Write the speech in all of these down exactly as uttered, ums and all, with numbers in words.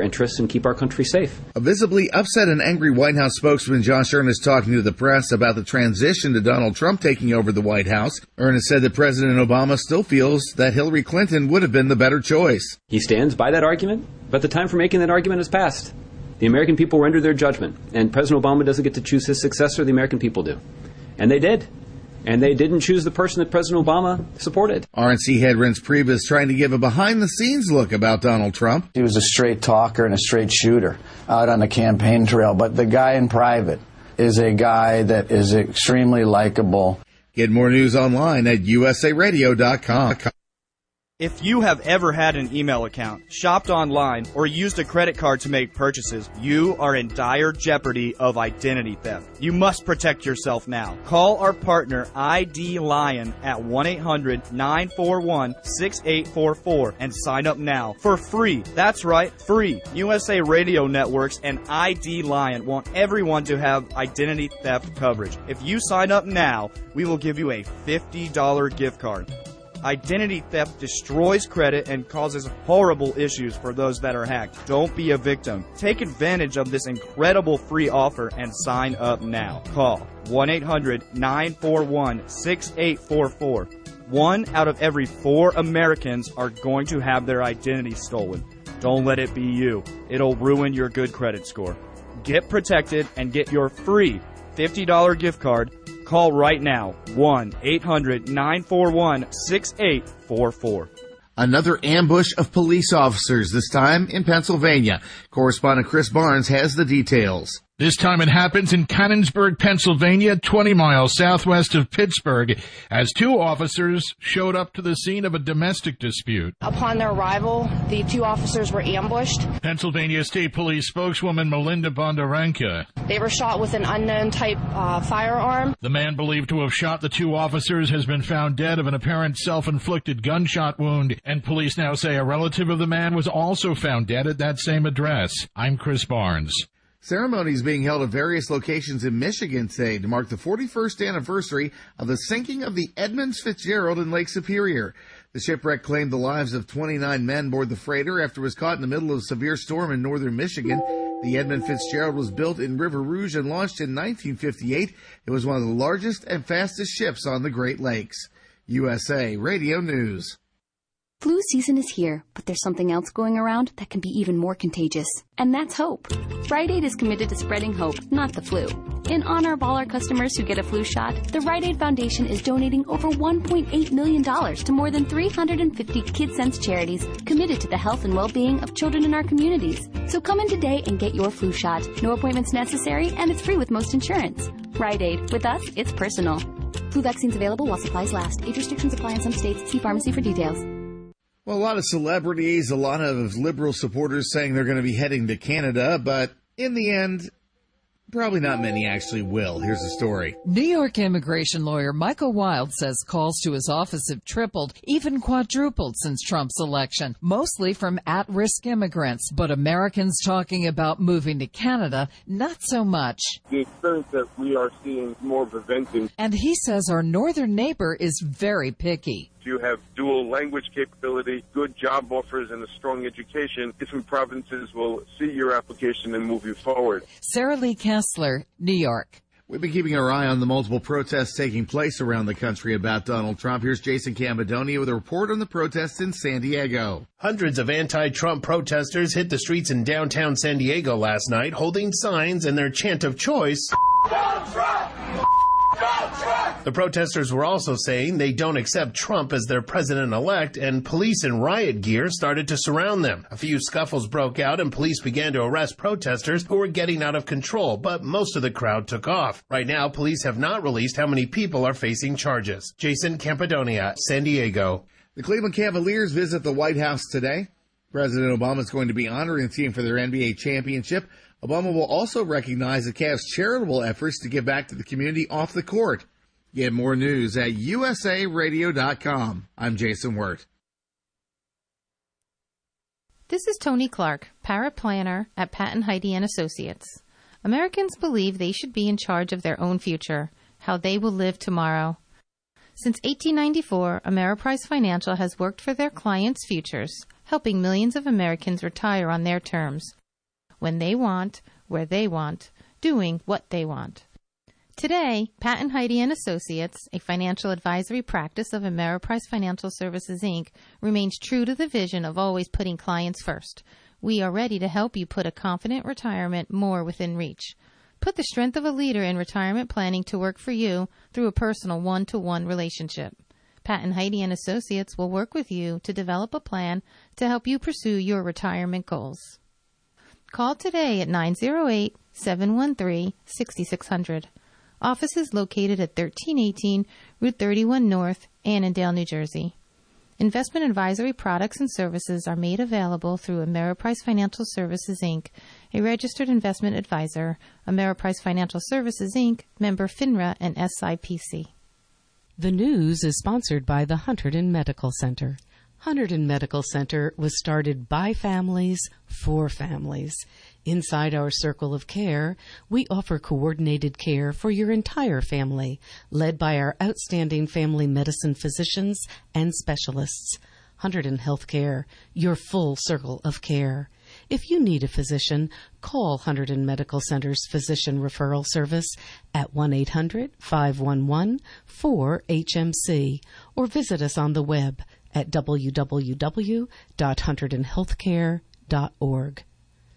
interests and keep our country safe. A visibly upset and angry White House spokesman Josh Earnest talking to the press about the transition to Donald Trump taking over the White House. Earnest said that President Obama still feels that Hillary Clinton would have been the better choice. He stands by that argument, but the time for making that argument has passed. The American people render their judgment, and President Obama doesn't get to choose his successor, the American people do. And they did. And they didn't choose the person that President Obama supported. R N C head Reince Priebus trying to give a behind-the-scenes look about Donald Trump. He was a straight talker and a straight shooter out on the campaign trail. But the guy in private is a guy that is extremely likable. Get more news online at U S A radio dot com. If you have ever had an email account, shopped online, or used a credit card to make purchases, you are in dire jeopardy of identity theft. You must protect yourself now. Call our partner I D Lion at one eight hundred nine four one six eight four four and sign up now for free. That's right, free. U S A Radio Networks and I D Lion want everyone to have identity theft coverage. If you sign up now, we will give you a fifty dollars gift card. Identity theft destroys credit and causes horrible issues for those that are hacked. Don't be a victim. Take advantage of this incredible free offer and sign up now. Call one eight hundred nine four one six eight four four. One out of every four Americans are going to have their identity stolen. Don't let it be you. It'll ruin your good credit score. Get protected and get your free fifty dollars gift card. Call right now, one eight hundred nine four one six eight four four. Another ambush of police officers, this time in Pennsylvania. Correspondent Chris Barnes has the details. This time it happens in Canonsburg, Pennsylvania, twenty miles southwest of Pittsburgh, as two officers showed up to the scene of a domestic dispute. Upon their arrival, the two officers were ambushed. Pennsylvania State Police spokeswoman Melinda Bondarenka. They were shot with an unknown type uh, firearm. The man believed to have shot the two officers has been found dead of an apparent self-inflicted gunshot wound, and police now say a relative of the man was also found dead at that same address. I'm Chris Barnes. Ceremonies being held at various locations in Michigan today to mark the forty-first anniversary of the sinking of the Edmund Fitzgerald in Lake Superior. The shipwreck claimed the lives of twenty-nine men aboard the freighter after it was caught in the middle of a severe storm in northern Michigan. The Edmund Fitzgerald was built in River Rouge and launched in nineteen fifty-eight. It was one of the largest and fastest ships on the Great Lakes. U S A Radio News. Flu season is here, but there's something else going around that can be even more contagious, and that's hope. Rite Aid is committed to spreading hope, not the flu. In honor of all our customers who get a flu shot, the Rite Aid Foundation is donating over one point eight million dollars to more than three hundred fifty KidSense charities committed to the health and well-being of children in our communities. So come in today and get your flu shot. No appointments necessary, and it's free with most insurance. Rite Aid. With us, it's personal. Flu vaccines available while supplies last. Age restrictions apply in some states. See pharmacy for details. Well, a lot of celebrities, a lot of liberal supporters saying they're going to be heading to Canada, but in the end, probably not many actually will. Here's the story. New York immigration lawyer Michael Wild says calls to his office have tripled, even quadrupled since Trump's election, mostly from at-risk immigrants. But Americans talking about moving to Canada, not so much. The experience that we are seeing more preventing. And he says our northern neighbor is very picky. You have dual language capability, good job offers, and a strong education. Different provinces will see your application and move you forward. Sarah Lee Kessler, New York. We've been keeping our eye on the multiple protests taking place around the country about Donald Trump. Here's Jason Campidonia with a report on the protests in San Diego. Hundreds of anti-Trump protesters hit the streets in downtown San Diego last night, holding signs and their chant of choice. Donald Trump! The protesters were also saying they don't accept Trump as their president-elect, and police in riot gear started to surround them. A few scuffles broke out, and police began to arrest protesters who were getting out of control, but most of the crowd took off. Right now, police have not released how many people are facing charges. Jason Campidonia, San Diego. The Cleveland Cavaliers visit the White House today. President Obama is going to be honoring the team for their N B A championship. Obama will also recognize the Cavs' charitable efforts to give back to the community off the court. Get more news at U S A radio dot com. I'm Jason Wirt. This is Tony Clark, paraplanner at Patton Heidi and Associates. Americans believe they should be in charge of their own future, how they will live tomorrow. Since eighteen ninety-four, Ameriprise Financial has worked for their clients' futures, helping millions of Americans retire on their terms, when they want, where they want, doing what they want. Today, Pat and Heidi and Associates, a financial advisory practice of Ameriprise Financial Services, Incorporated, remains true to the vision of always putting clients first. We are ready to help you put a confident retirement more within reach. Put the strength of a leader in retirement planning to work for you through a personal one-to-one relationship. Pat and Heidi and Associates will work with you to develop a plan to help you pursue your retirement goals. Call today at nine oh eight, seven one three, six six zero zero. Office is located at thirteen eighteen Route thirty-one North, Annandale, New Jersey. Investment advisory products and services are made available through Ameriprise Financial Services, Incorporated, a registered investment advisor. Ameriprise Financial Services, Incorporated, member FINRA and S I P C. The news is sponsored by the Hunterdon Medical Center. Hunterdon Medical Center was started by families for families. Inside our circle of care, we offer coordinated care for your entire family, led by our outstanding family medicine physicians and specialists. Hunterdon Healthcare, your full circle of care. If you need a physician, call Hunterdon Medical Center's Physician Referral Service at one eight hundred, five one one, four H M C or visit us on the web at w w w dot hunterdon healthcare dot org.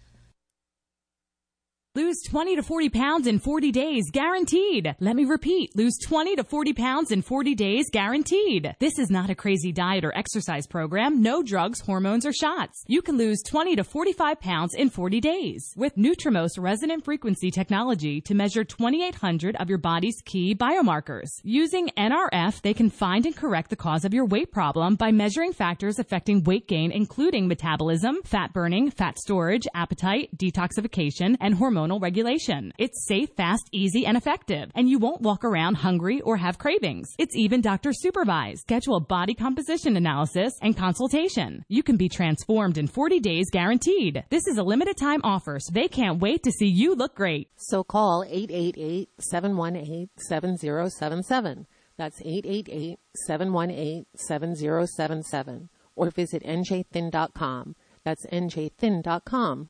Lose twenty to forty pounds in forty days, guaranteed. Let me repeat, lose twenty to forty pounds in forty days, guaranteed. This is not a crazy diet or exercise program, no drugs, hormones, or shots. You can lose twenty to forty-five pounds in forty days with Nutrimost resonant frequency technology to measure twenty-eight hundred of your body's key biomarkers. Using N R F, they can find and correct the cause of your weight problem by measuring factors affecting weight gain, including metabolism, fat burning, fat storage, appetite, detoxification, and hormonal regulation. It's safe, fast, easy, and effective, and you won't walk around hungry or have cravings. It's even doctor supervised. Schedule a body composition analysis and consultation. You can be transformed in forty days, guaranteed. This is a limited time offer, so they can't wait to see you look great. So call eight eight eight, seven one eight, seven zero seven seven. That's eight eight eight, seven one eight, seven zero seven seven. Or visit N J thin dot com. That's N J thin dot com.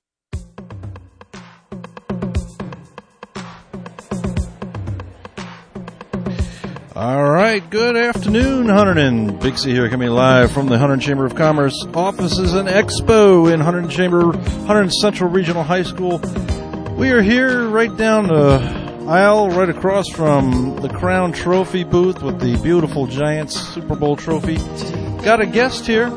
All right, good afternoon, Hunterdon. Big C here, coming live from the Hunterdon Chamber of Commerce offices and expo in Hunterdon Chamber, Hunterdon Central Regional High School. We are here right down the aisle, right across from the Crown Trophy booth with the beautiful Giants Super Bowl trophy. Got a guest here,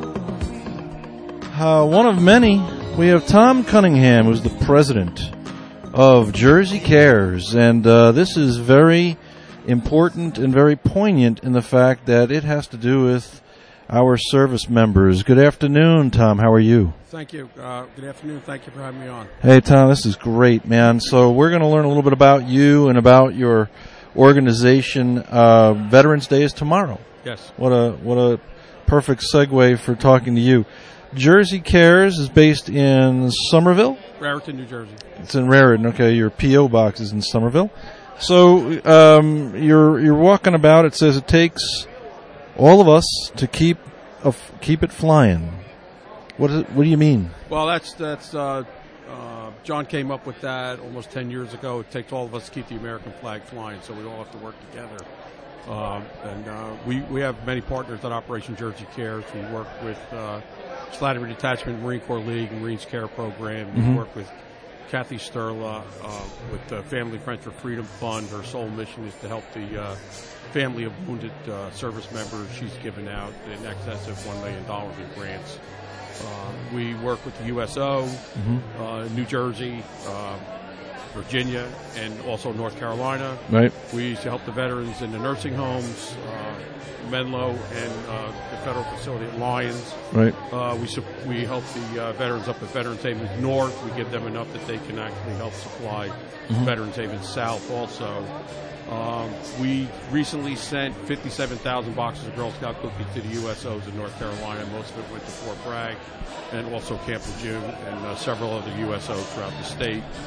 uh, one of many. We have Tom Cunningham, who's the president of Jersey Cares, and uh, this is very important and very poignant in the fact that it has to do with our service members. Good afternoon, Tom. How are you? Thank you. Uh, good afternoon. Thank you for having me on. Hey, Tom, this is great, man. So we're going to learn a little bit about you and about your organization. Uh, Veterans Day is tomorrow. Yes. What a what a perfect segue for talking to you. Jersey Cares is based in Somerville? Raritan, New Jersey. It's in Raritan. Okay, your P O box is in Somerville. So um, you're you're walking about. It says it takes all of us to keep a, keep it flying. What is it, what do you mean? Well, that's that's uh, uh, John came up with that almost ten years ago. It takes all of us to keep the American flag flying, so we all have to work together. Um, and uh, we we have many partners at Operation Jersey Cares. We work with uh, Slattery Detachment Marine Corps League Marines Care Program. We Mm-hmm. work with Kathy Sterla uh, with the Family Friends for Freedom Fund. Her sole mission is to help the uh, family of wounded uh, service members. She's given out in excess of one million dollars in grants. Uh, we work with the U S O, Mm-hmm. uh, New Jersey, uh, Virginia, and also North Carolina. Right. We used to help the veterans in the nursing homes, uh, Menlo, and uh, the federal facility at Lyons. Right. Uh, we su- we help the uh, veterans up at Veterans Havens North. We give them enough that they can actually help supply Mhm. Veterans Havens South also. Um, we recently sent fifty-seven thousand boxes of Girl Scout cookies to the U S Os in North Carolina. Most of it went to Fort Bragg and also Camp Lejeune and uh, several other U S Os throughout the state.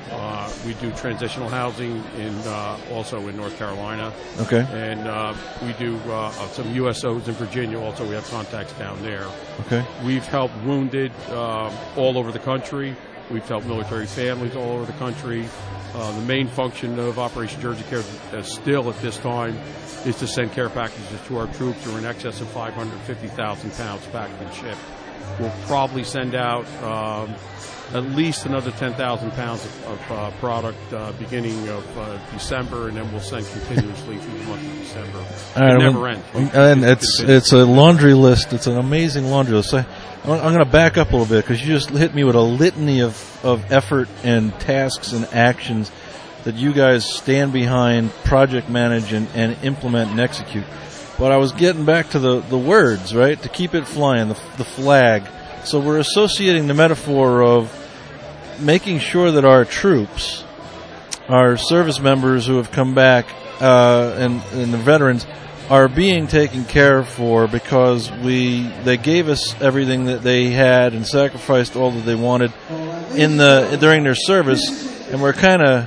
Uh, we do transitional housing in uh, also in North Carolina. Okay. And uh, we do uh, some U S Os in Virginia. Also, we have contacts down there. Okay. We've helped wounded uh, all over the country. We've helped military families all over the country. Uh, the main function of Operation Jersey Care uh, still at this time is to send care packages to our troops who are in excess of five hundred fifty thousand pounds packed and shipped. We'll probably send out um, at least another ten thousand pounds of, of uh, product uh, beginning of uh, December, and then we'll send continuously through the month of December. All right, it never well, ends. And it's it's a laundry list. It's an amazing laundry list. So I'm, I'm going to back up a little bit because you just hit me with a litany of, of effort and tasks and actions that you guys stand behind, project manage, and, and implement and execute. But I was getting back to the, the words, right, to keep it flying, the, the flag. So we're associating the metaphor of making sure that our troops, our service members who have come back, uh, and, and the veterans, are being taken care for because we they gave us everything that they had and sacrificed all that they wanted in the during their service, and we're kind of,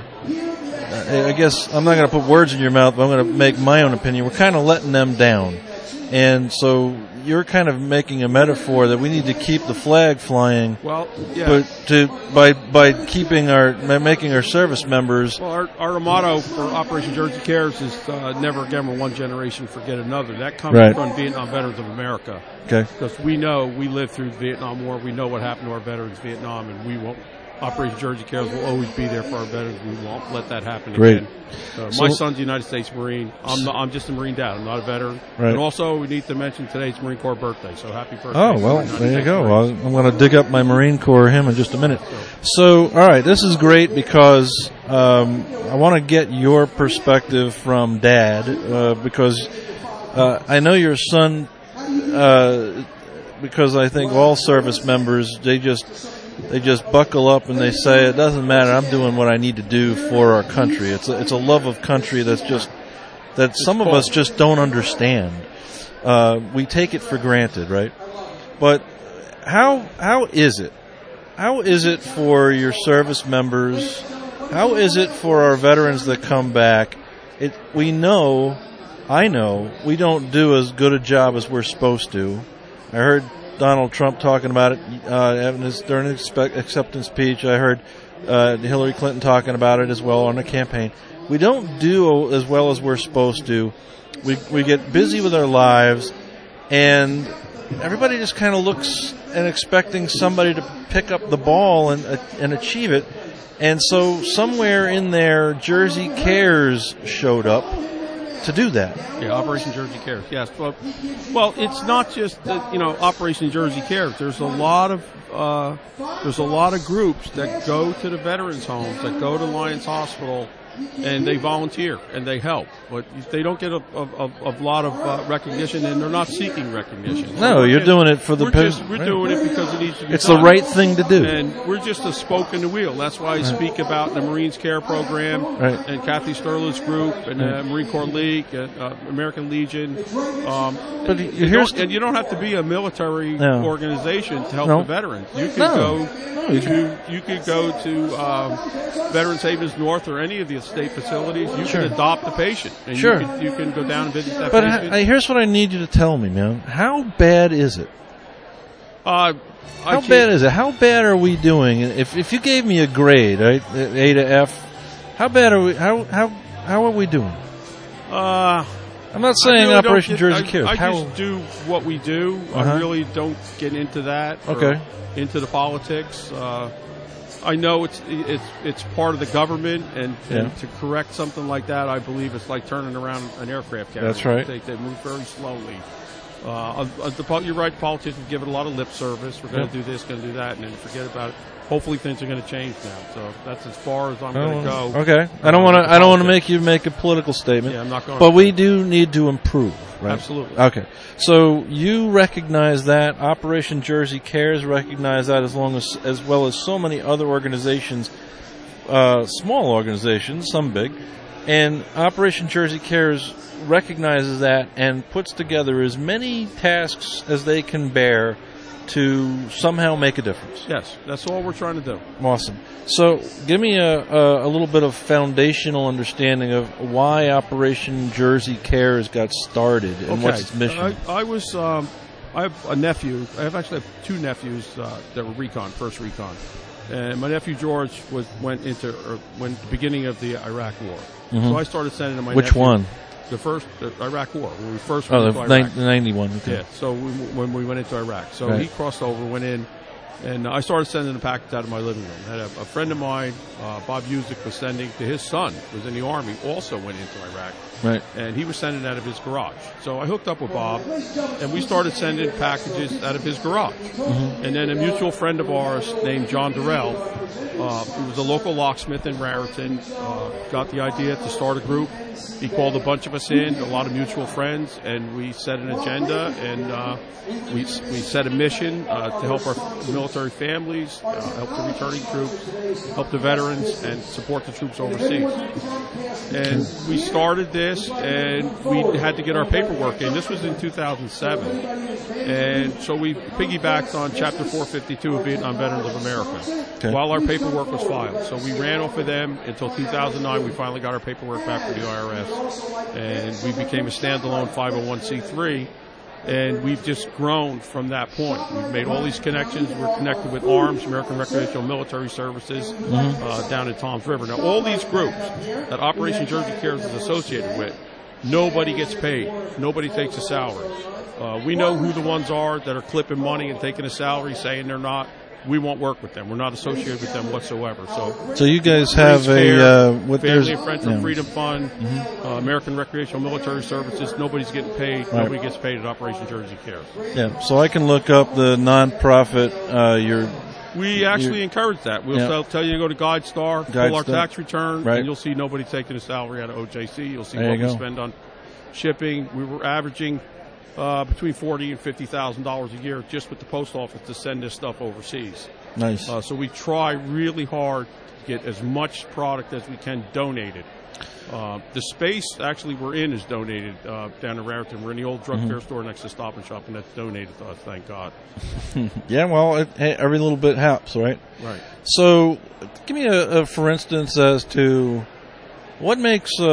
I guess I'm not going to put words in your mouth, but I'm going to make my own opinion. We're kind of letting them down, and so you're kind of making a metaphor that we need to keep the flag flying. Well, yeah. But to by by keeping our making our service members. Well, our, our motto for Operation Jersey Cares is uh, never again will one generation forget another. That comes Right. from Vietnam Veterans of America. Okay. Because we know we lived through the Vietnam War. We know what happened to our veterans in Vietnam, and we won't. Operation Jersey Cares will always be there for our veterans. We won't let that happen Great. again. So So- my son's a United States Marine. I'm not, I'm just a Marine dad. I'm not a veteran. Right. And also, we need to mention today's Marine Corps birthday. So happy birthday! Oh, to well, our United there you States go. Marines. Well, I'm going to dig up my Marine Corps him in just a minute. So, all right, this is great because um, I want to get your perspective from Dad uh, because uh, I know your son, uh, because I think all service members, they just they just buckle up and they say, it doesn't matter, I'm doing what I need to do for our country. It's a, it's a love of country that's just that some of us just don't understand. Uh, we take it for granted, right? But how how is it? How is it for your service members? How is it for our veterans that come back? It we know, I know, we don't do as good a job as we're supposed to. I heard Donald Trump talking about it uh, during his acceptance speech. I heard uh, Hillary Clinton talking about it as well on the campaign. We don't do as well as we're supposed to. We we get busy with our lives, and everybody just kind of looks and expecting somebody to pick up the ball and uh, and achieve it. And so somewhere in there, Jersey Cares showed up to do that. Yeah, Operation Jersey Cares. Yes. Well, well, it's not just uh, you know Operation Jersey Cares. There's a lot of uh, there's a lot of groups that go to the veterans' homes, that go to Lions Hospital, and they volunteer and they help, but they don't get a, a, a lot of uh, recognition, and they're not seeking recognition. No, So you're just, doing it for the We're, pe- just, we're right. doing it because it needs to be It's done. the right thing to do. And we're just a spoke in the wheel. That's why I Right. speak about the Marines Care Program Right. and Kathy Sterler's group and the Right. Marine Corps League and uh, American Legion. Um, But and, you- you here's- don't, and you don't have to be a military No. organization to help No. the veterans. You could No. go No, you to you could go to um, Veterans Havens North or any of the state facilities. You Sure. can adopt a patient, and Sure. you, can, you can go down and visit that But patient. I, here's what I need you to tell me, man. How bad is it? uh, I How can't- bad is it? How bad are we doing? If if you gave me a grade, right, A to F, how bad are we? How how how are we doing? Uh, I'm not I saying really don't Operation get- Jersey I, Cares. I How- just do what we do. Uh-huh. I really don't get into that. or Okay. Into the politics. Uh, I know it's it's it's part of the government, and, and Yeah. to correct something like that, I believe it's like turning around an aircraft carrier. That's right. They, they move very slowly. Uh, uh, the, pol- you're right. Politicians give it a lot of lip service. We're going to Yeah. do this, going to do that, and then forget about it. Hopefully, things are going to change now. So that's as far as I'm Oh, going to go. Okay, I don't want to. I don't want to make you make a political statement. Yeah, I'm not going But to. we do need to improve, right? Absolutely. Okay, so you recognize that Operation Jersey Cares recognize that as long as as well as so many other organizations, uh, small organizations, some big, and Operation Jersey Cares recognizes that and puts together as many tasks as they can bear to somehow make a difference. Yes, that's all we're trying to do. Awesome. So give me a, a, a little bit of foundational understanding of why Operation Jersey Cares got started and okay. what's its mission. I, I was, um, I have a nephew. I have actually have two nephews uh, that were recon, first recon. And my nephew George was went into or went the beginning of the Iraq War. Mm-hmm. So I started sending him my Which nephew, one? The first the Iraq War when we first oh, went the into Iraq. ni- ninety-one. Okay. Yeah. So we, when we went into Iraq, so right. he crossed over, went in, and I started sending the packets out of my living room. I had a, a friend of mine, uh, Bob Usick, was sending to his son, who was in the Army, also went into Iraq. Right. And he was sending out of his garage. So I hooked up with Bob, and we started sending packages out of his garage. Mm-hmm. And then a mutual friend of ours named John Durrell, uh, who was a local locksmith in Raritan, uh, got the idea to start a group. He called a bunch of us in, a lot of mutual friends, and we set an agenda, and uh, we we set a mission uh, to help our military families, uh, help the returning troops, help the veterans, and support the troops overseas. And we started this, and we had to get our paperwork in. This was in two thousand seven. And so we piggybacked on Chapter four fifty-two of Vietnam Veterans of America okay. while our paperwork was filed. So we ran off of them until two thousand nine. We finally got our paperwork back from the I R S, and we became a standalone five oh one c three. And we've just grown from that point. We've made all these connections. We're connected with ARMS, American Recreational Military Services, mm-hmm. uh, down in Toms River. Now, all these groups that Operation Jersey Cares is associated with, nobody gets paid. Nobody takes a salary. Uh, we know who the ones are that are clipping money and taking a salary, saying they're not. We won't work with them. We're not associated with them whatsoever. So, so you guys have a uh, what Family and Friends yeah. for Freedom Fund, mm-hmm. uh, American Recreational Military Services. Nobody's getting paid. Right. Nobody gets paid at Operation Jersey Cares. Yeah. So I can look up the nonprofit. Uh, your we actually encourage that. We'll yeah. tell, tell you to go to GuideStar, Guide pull our Star. tax return, right. and you'll see nobody taking a salary out of O J C. You'll see there what you we go. spend on shipping. We were averaging uh, between forty and fifty thousand dollars a year just with the post office to send this stuff overseas. Nice. Uh, so we try really hard to get as much product as we can donated. Uh, the space actually we're in is donated uh, down in Raritan. We're in the old drug mm-hmm. fair store next to Stop and Shop, and that's donated to us, thank God. Yeah, well, it, hey, every little bit helps, right? Right. So give me a, a for instance as to what makes a,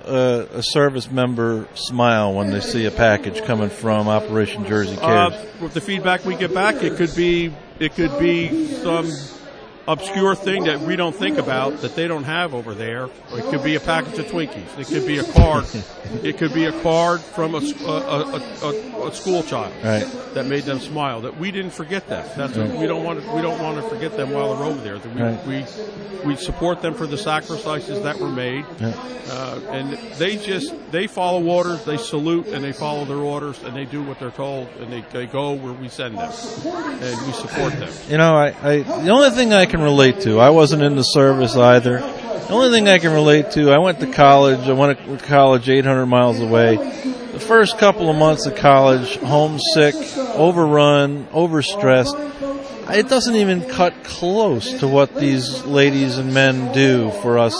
a, a service member smile when they see a package coming from Operation Jersey Cares? Uh, with the feedback we get back, it could be it could be some obscure thing that we don't think about that they don't have over there. Or it could be a package of Twinkies. It could be a card. It could be a card from a, a, a, a, a school child right. that made them smile. That we didn't forget them. That's right. what we don't want. To, we don't want to forget them while they're over there. That we, right. we we support them for the sacrifices that were made, yeah. uh, and they just they follow orders. They salute and they follow their orders and they do what they're told and they, they go where we send them and we support them. You know, I, I the only thing I can relate to, I wasn't in the service either. The only thing I can relate to, I went to college. I went to college eight hundred miles away. The first couple of months of college, homesick, overrun, overstressed. It doesn't even cut close to what these ladies and men do for us.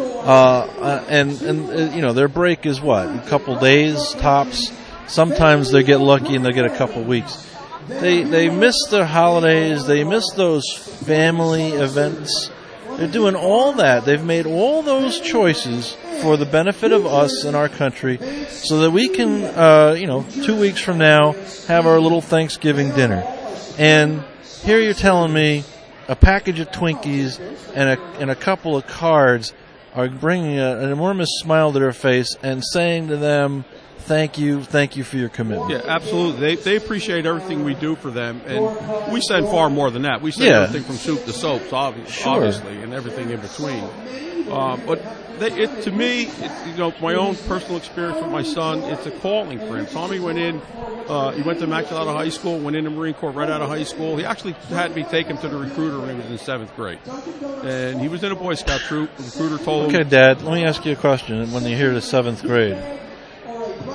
Uh, and, and uh, you know, their break is what? A couple days, tops. Sometimes they get lucky and they get a couple weeks. They they miss their holidays. They miss those family events. They're doing all that. They've made all those choices for the benefit of us and our country so that we can, uh, you know, two weeks from now have our little Thanksgiving dinner. And here you're telling me a package of Twinkies and a, and a couple of cards are bringing a, an enormous smile to their face and saying to them, thank you, thank you for your commitment. Yeah, absolutely. They they appreciate everything we do for them, and we send far more than that. We send yeah. everything from soup to soaps, obviously, sure. obviously, and everything in between. Uh, but they, it, to me, it, you know, my own personal experience with my son, it's a calling for him. Tommy went in, uh, he went to Immaculata High School, went in the Marine Corps right out of high school. He actually had me take him to the recruiter when he was in seventh grade. And he was in a Boy Scout troop. The recruiter told him... Okay, Dad, let me ask you a question when you hear the seventh grade.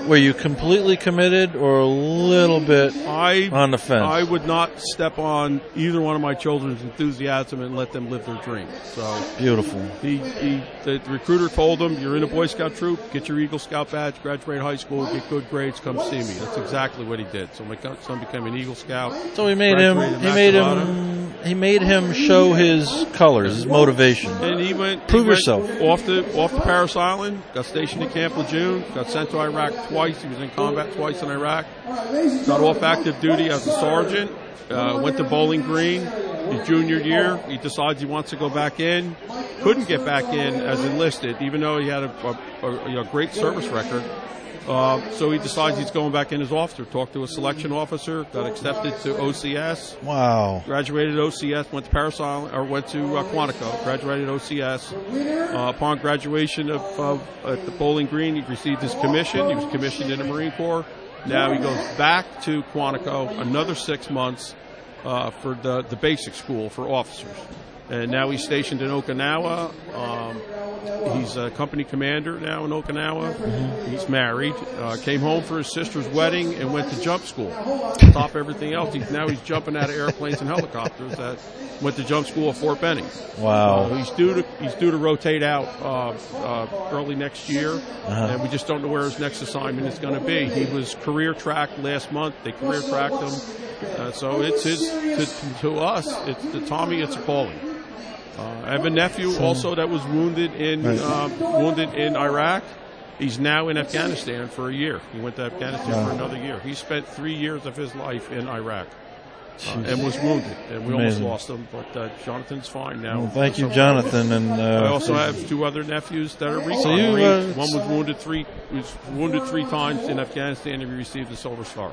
were you completely committed or a little bit I, on the fence? I would not step on either one of my children's enthusiasm and let them live their dream. So beautiful. He, he, the recruiter told him, "You're in a Boy Scout troop. Get your Eagle Scout badge. Graduate high school. Get good grades. Come see me." That's exactly what he did. So my son became an Eagle Scout. So he made him. He made him. He made him show his colors, his motivation. And he went. Prove he went yourself. Off to off to Paris Island. Got stationed at Camp Lejeune. Got sent to Iraq twice. He was in combat twice in Iraq. Got off active duty as a sergeant. Uh, went to Bowling Green. His junior year, he decides he wants to go back in. Couldn't get back in as enlisted, even though he had a, a, a you know, great service record. Uh, so he decides he's going back in as officer. Talked to a selection officer, got accepted to O C S. Wow. Graduated O C S, went to Paris Island, or went to uh, Quantico. Graduated O C S. Uh, upon graduation of uh, at the Bowling Green, he received his commission. He was commissioned in the Marine Corps. Now he goes back to Quantico another six months uh, for the the basic school for officers. And now he's stationed in Okinawa. Um, he's a company commander now in Okinawa. Mm-hmm. He's married. Uh, came home for his sister's wedding and went to jump school. Top everything else. He's, now he's jumping out of airplanes and helicopters. That went to jump school at Fort Benning. Wow. Uh, he's due to he's due to rotate out uh, uh, early next year, uh-huh. and we just don't know where his next assignment is going to be. He was career tracked last month. They career tracked him. Uh, so it's his to, to us. It's to Tommy. It's a calling. Uh, I have a nephew also that was wounded in uh, wounded in Iraq. He's now in Afghanistan for a year. He went to Afghanistan wow. for another year. He spent three years of his life in Iraq uh, and was wounded. And we Amazing. almost lost him, but uh, Jonathan's fine now. Well, thank you, Jonathan. And uh, I also have two other nephews that are recon so you, Marines. uh, One was wounded three was wounded three times in Afghanistan, and he received the Silver Star.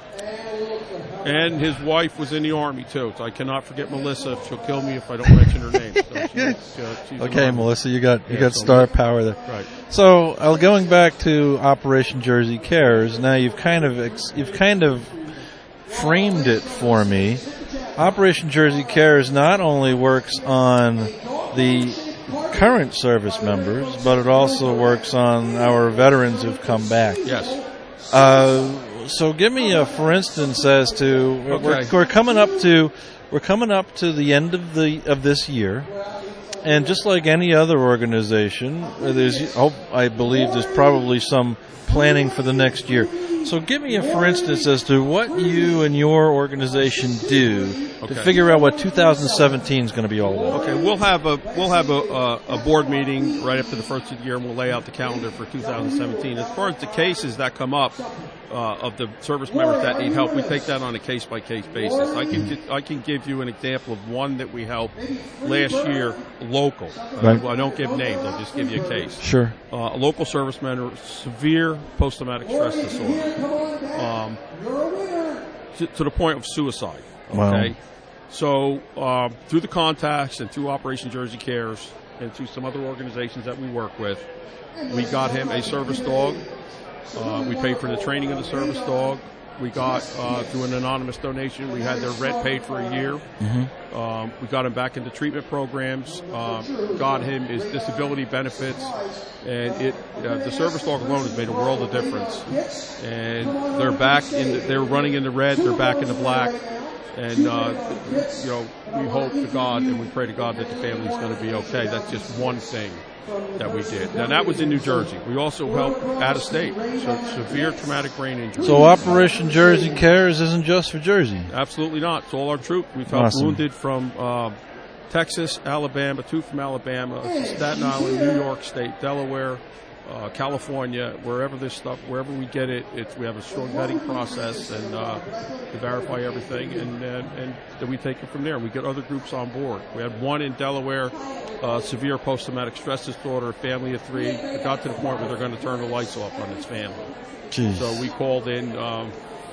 And his wife was in the Army, too. So I cannot forget Melissa. She'll kill me if I don't mention her name. So she's, uh, she's okay, Melissa, you got you yeah, got so star we, power there. Right. So, uh, going back to Operation Jersey Cares, now you've kind of ex- you've kind of framed it for me. Operation Jersey Cares not only works on the current service members, but it also works on our veterans who've come back. Yes. Uh, so give me a for instance as to okay. we're, we're coming up to we're coming up to the end of the of this year, and just like any other organization, there's I believe there's probably some planning for the next year. So give me a for instance as to what you and your organization do okay. to figure out what two thousand seventeen is going to be all about. Okay, we'll have a we'll have a, a, a board meeting right after the first of the year, and we'll lay out the calendar for two thousand seventeen. As far as the cases that come up uh, of the service members that need help, we take that on a case by case basis. I can get, I can give you an example of one that we helped last year, local. Right. Uh, I don't give names; I'll just give you a case. Sure. Uh, a local service member, severe post-traumatic stress disorder. Um, to, to the point of suicide. Okay, wow. so uh, through the contacts and through Operation Jersey Cares and through some other organizations that we work with, we got him a service dog. Uh, we paid for the training of the service dog. We got uh, through an anonymous donation. We had their rent paid for a year. Mm-hmm. Um, we got him back into treatment programs. Um, got him his disability benefits, and it uh, the service dog alone has made a world of difference. And they're back in. The, they're running in the red. They're back in the black. And uh, you know, we hope to God and we pray to God that the family's going to be okay. That's just one thing that we did. Now, that was in New Jersey. We also helped out of state, so severe traumatic brain injury. So Operation Jersey Cares isn't just for Jersey? Absolutely not. It's all our troops. We've helped Awesome. wounded from uh, Texas, Alabama, two from Alabama, Staten Island, New York State, Delaware, uh, California, wherever this stuff, wherever we get it, it's, we have a strong vetting process and uh, to verify everything, and, and and then we take it from there. We get other groups on board. We had one in Delaware, uh, severe post-traumatic stress disorder, a family of three. It got to the point where they're going to turn the lights off on this family. Jeez. So we called in um,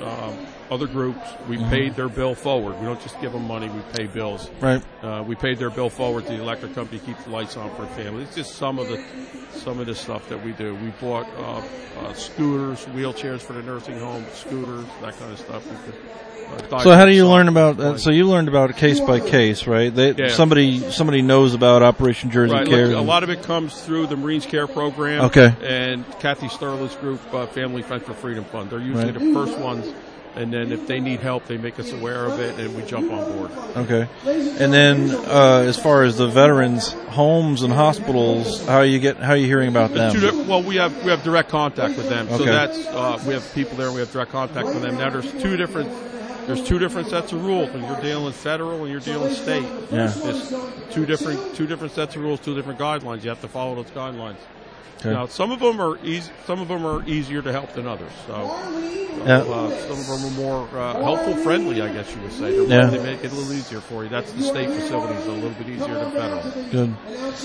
um, other groups. We Mhm. paid their bill forward. We don't just give them money. We pay bills. Right. Uh, we paid their bill forward to the electric company to keep the lights on for a family. It's just some of the some of the stuff that we do. We bought uh, uh, scooters, wheelchairs for the nursing home, scooters, that kind of stuff. We could, uh, So how do you learn about? Uh, so you learned about case by case, right? They, Yeah. Somebody somebody knows about Operation Jersey Right, Care. look, a lot of it comes through the Marines Care Program. Okay. And Kathy Sterler's group, uh, Family Friends for Freedom Fund. They're usually Right. the first ones. And then if they need help, they make us aware of it, and we jump on board. Okay. And then uh, as far as the veterans' homes and hospitals, how you get how are you hearing about them? Two di- well, we have we have direct contact with them. So Okay. that's uh, we have people there. We have direct contact with them. Now there's two different there's two different sets of rules when you're dealing federal and you're dealing state. Yeah. There's two different two different sets of rules, two different guidelines. You have to follow those guidelines. Okay. Now, some of them are easy. Some of them are easier to help than others. So, Yeah. uh, some of them are more uh, helpful, friendly. I guess you would say. They're, Yeah. They make it a little easier for you. That's the state facilities are a little bit easier than federal. Good.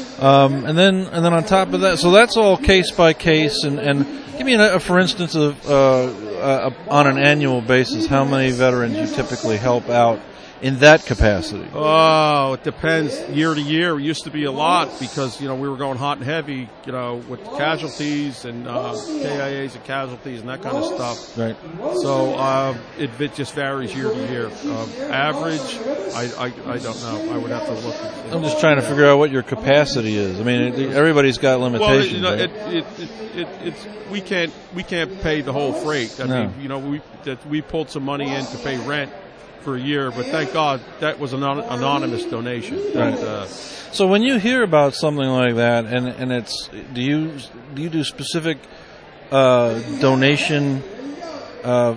Um, and then and then on top of that, so that's all case by case. And, and give me a, a for instance of uh, uh, on an annual basis, how many veterans you typically help out in that capacity? Oh, it depends year to year. It used to be a lot because, you know, we were going hot and heavy, you know, with casualties and uh, K I As and casualties and that kind of stuff. Right. So uh, it, it just varies year to year. Uh, average, I, I I don't know. I would have to look. At, I'm just trying to figure out what your capacity is. I mean, it, everybody's got limitations. Well, you know, right? it, it, it, it, it's we can't we can't pay the whole freight. I No. mean, you know, we that we pulled some money in to pay rent for a year, but thank God that was an anon- anonymous donation. That, Right. uh, So when you hear about something like that, and and it's do you do you do specific uh, donation uh,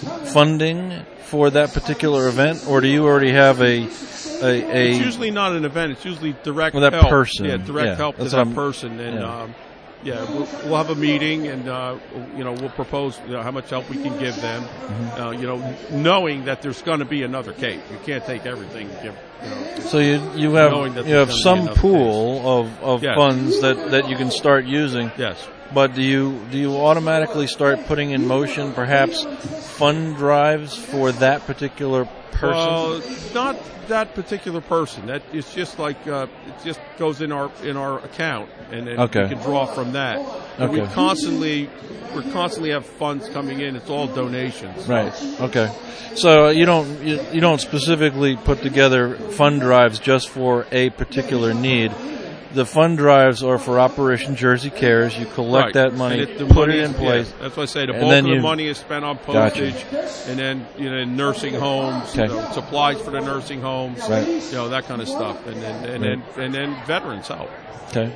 funding for that particular event, or do you already have a a, a it's usually not an event. It's usually direct With that help. person. Yeah, direct Yeah, help to that's that what I'm- person, and yeah. um, yeah, we'll, we'll have a meeting, and uh, you know, we'll propose you know, how much help we can give them. Mm-hmm. Uh, you know, knowing that there's going to be another case. You can't take everything. And give, you know, So you you have knowing that you there's have gonna be some another pool case. of, of Yes. funds that, that you can start using. Yes. But do you do you automatically start putting in motion perhaps fund drives for that particular person? Uh, not that particular person. That it's just like uh, it just goes in our in our account, and then Okay. we can draw from that. But We Okay. constantly we constantly have funds coming in. It's all donations. Right. Okay. So you don't you, you don't specifically put together fund drives just for a particular need. The fund drives are for Operation Jersey Cares. You collect Right. that money, And it- the put money it in is- place. yeah, that's why I say the and bulk then of the you- money is spent on Gotcha. postage, and then you know nursing homes, Okay. you know, supplies for the nursing homes, Right. you know that kind of stuff, and then and Right. then and then veterans help. Okay.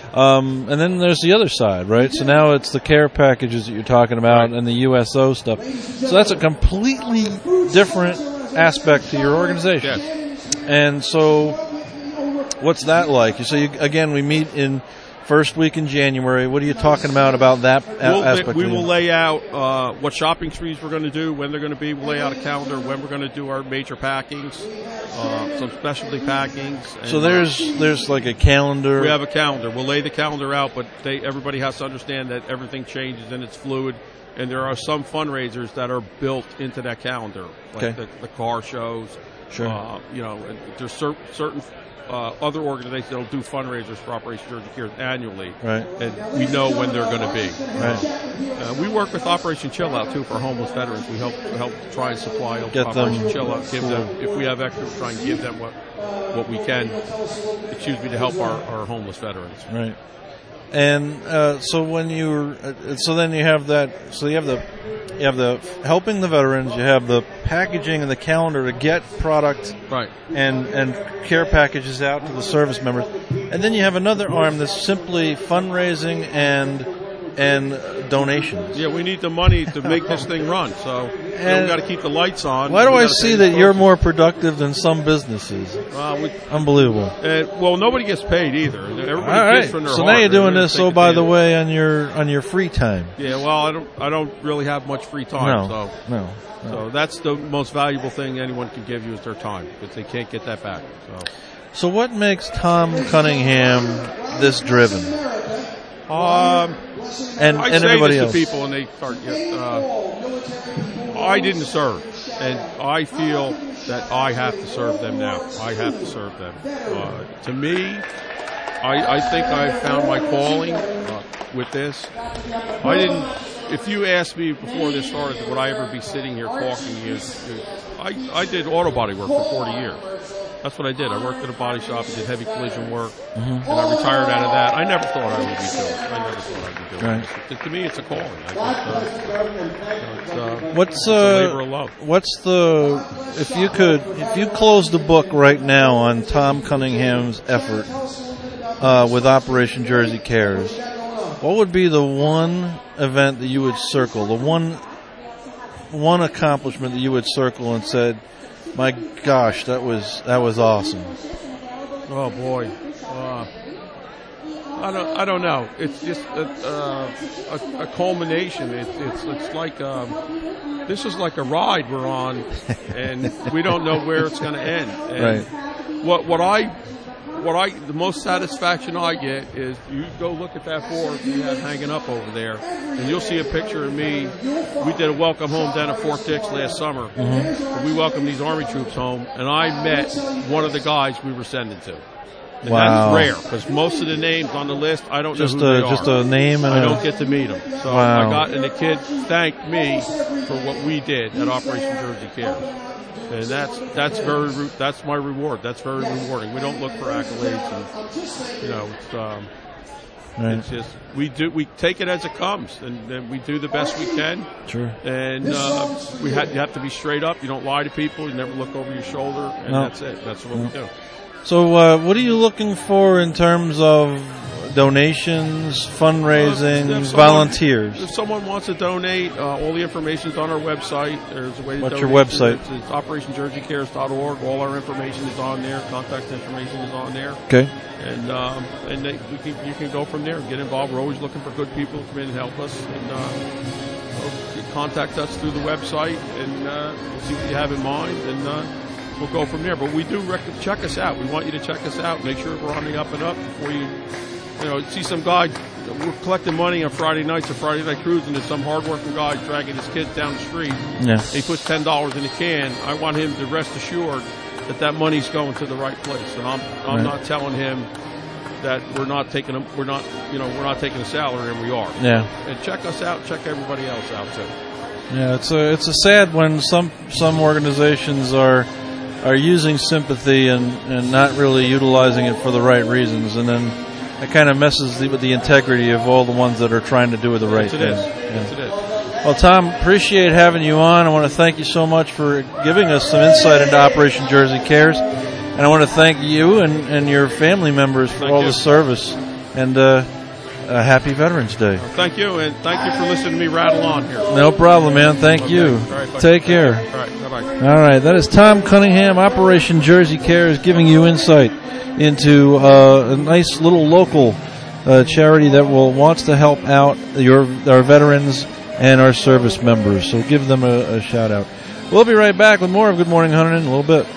Um, and then there's the other side, right? So now it's the care packages that you're talking about and the U S O stuff. So that's a completely different aspect to your organization. And so what's that like? So you, again, we meet in first week in January. What are you talking about about that a- We'll, aspect? we of will it? lay out uh, what shopping sprees we're going to do, when they're going to be. We'll lay out a calendar when we're going to do our major packings, uh, some specialty packings. And, So there's there's like a calendar. We have a calendar. We'll lay the calendar out, but they, everybody has to understand that everything changes and it's fluid. And there are some fundraisers that are built into that calendar, like Okay. the, the car shows. Sure. Uh, you know, and there's cer- certain uh, other organizations that will do fundraisers for Operation Jersey Cares annually. Right. And we know when they're going to be. Right. Uh, we work with Operation Chill Out too for homeless veterans. We help help try and supply Get Operation them Chill Out. Give them if we have extra, we try and give them what what we can. Excuse me, to help our, our homeless veterans. Right. And uh, so when you're, uh, so then you have that. So you have the, you have the helping the veterans. You have the packaging and the calendar to get product, right, and and care packages out to the service members. And then you have another arm that's simply fundraising and and donations. Yeah, we need the money to make this thing run. So you know, And we got to keep the lights on. Why do We I gotta see pay that the you're folks. more productive than some businesses? Uh, we, Unbelievable. Uh, well, nobody gets paid either. Everybody All right. gives from their So heart. now you're doing They're this. taking Oh, by the advantage. way, on your on your free time. Yeah, well, I don't. I don't really have much free time. No, so no, no. So that's the most valuable thing anyone can give you is their time, because they can't get that back. So. So what makes Tom Cunningham this driven? Um, And- I and say everybody this else. to people, and they start. Uh, I didn't serve, and I feel that I have to serve them now. I have to serve them. Uh, to me, I, I think I found my calling uh, with this. I didn't. If you asked me before this started, would I ever be sitting here talking to you? I, I did auto body work for forty years. That's what I did. I worked at a body shop and did heavy collision work, mm-hmm. and I retired out of that. I never thought I would be doing it. I never thought I'd be doing right. it. To, to me, it's a calling. I just, uh, it's, uh, what's it's a uh, labor of love. What's the if you could if you closed the book right now on Tom Cunningham's effort uh, with Operation Jersey Cares, what would be the one event that you would circle, the one one accomplishment that you would circle and said, my gosh, that was that was awesome? Oh boy, uh, I don't I don't know. It's just a, uh, a, a culmination. It, it's it's like um, this is like a ride we're on, and we don't know where it's going to end. And right. What what I what I the most satisfaction I get is you go look at that board we have hanging up over there, and you'll see a picture of me. We did a welcome home down at Fort Dix last summer. Mm-hmm. We welcomed these Army troops home, and I met one of the guys we were sending to. And wow. That is rare because most of the names on the list I don't just know who a, they just are. a name, and I a... don't get to meet them. So wow. I got, and the kid thanked me for what we did at Operation Jersey Cares. And that's that's very that's my reward. That's very rewarding. We don't look for accolades, and you know, it's, um, right. it's just we do we take it as it comes, and, and we do the best we can. Sure. And uh, we have you have to be straight up. You don't lie to people. You never look over your shoulder, and no. that's it. That's what no. we do. So, uh, what are you looking for in terms of donations, fundraising, uh, if someone, volunteers? If someone wants to donate, uh, all the information is on our website. There's a way to What's donate. your website? It's, it's operation jersey cares dot org. All our information is on there. Contact information is on there. Okay. And um, and they, we can, you can go from there and get involved. We're always looking for good people to come in and help us. And uh, contact us through the website and uh, we'll see what you have in mind. And uh, we'll go from there. But we do rec- check us out. We want you to check us out. Make sure we're on the up and up before you, you know, see some guy. We're collecting money on Friday nights, a Friday night cruise, and there's some hardworking guy dragging his kids down the street. Yeah. He puts ten dollars in a can. I want him to rest assured that that money's going to the right place. And I'm I'm right. not telling him that we're not taking a, we're not you know we're not taking a salary, and we are. Yeah. And check us out. Check everybody else out too. Yeah, it's a it's a sad when some some organizations are are using sympathy and, and not really utilizing it for the right reasons, and then it kind of messes the, with the integrity of all the ones that are trying to do the right yes, it thing. Is. Yeah. Yes, it is. Well, Tom, appreciate having you on. I want to thank you so much for giving us some insight into Operation Jersey Cares, and I want to thank you and, and your family members for thank all you. the service. And uh, uh, happy Veterans Day. Well, thank you, and thank you for listening to me rattle on here. No problem, man. Thank okay. you. Right, Take care. All right, bye-bye. All right, that is Tom Cunningham, Operation Jersey Cares, giving you insight into uh, a nice little local uh, charity that will wants to help out your our veterans and our service members. So give them a, a shout out. We'll be right back with more of Good Morning Hunter in a little bit.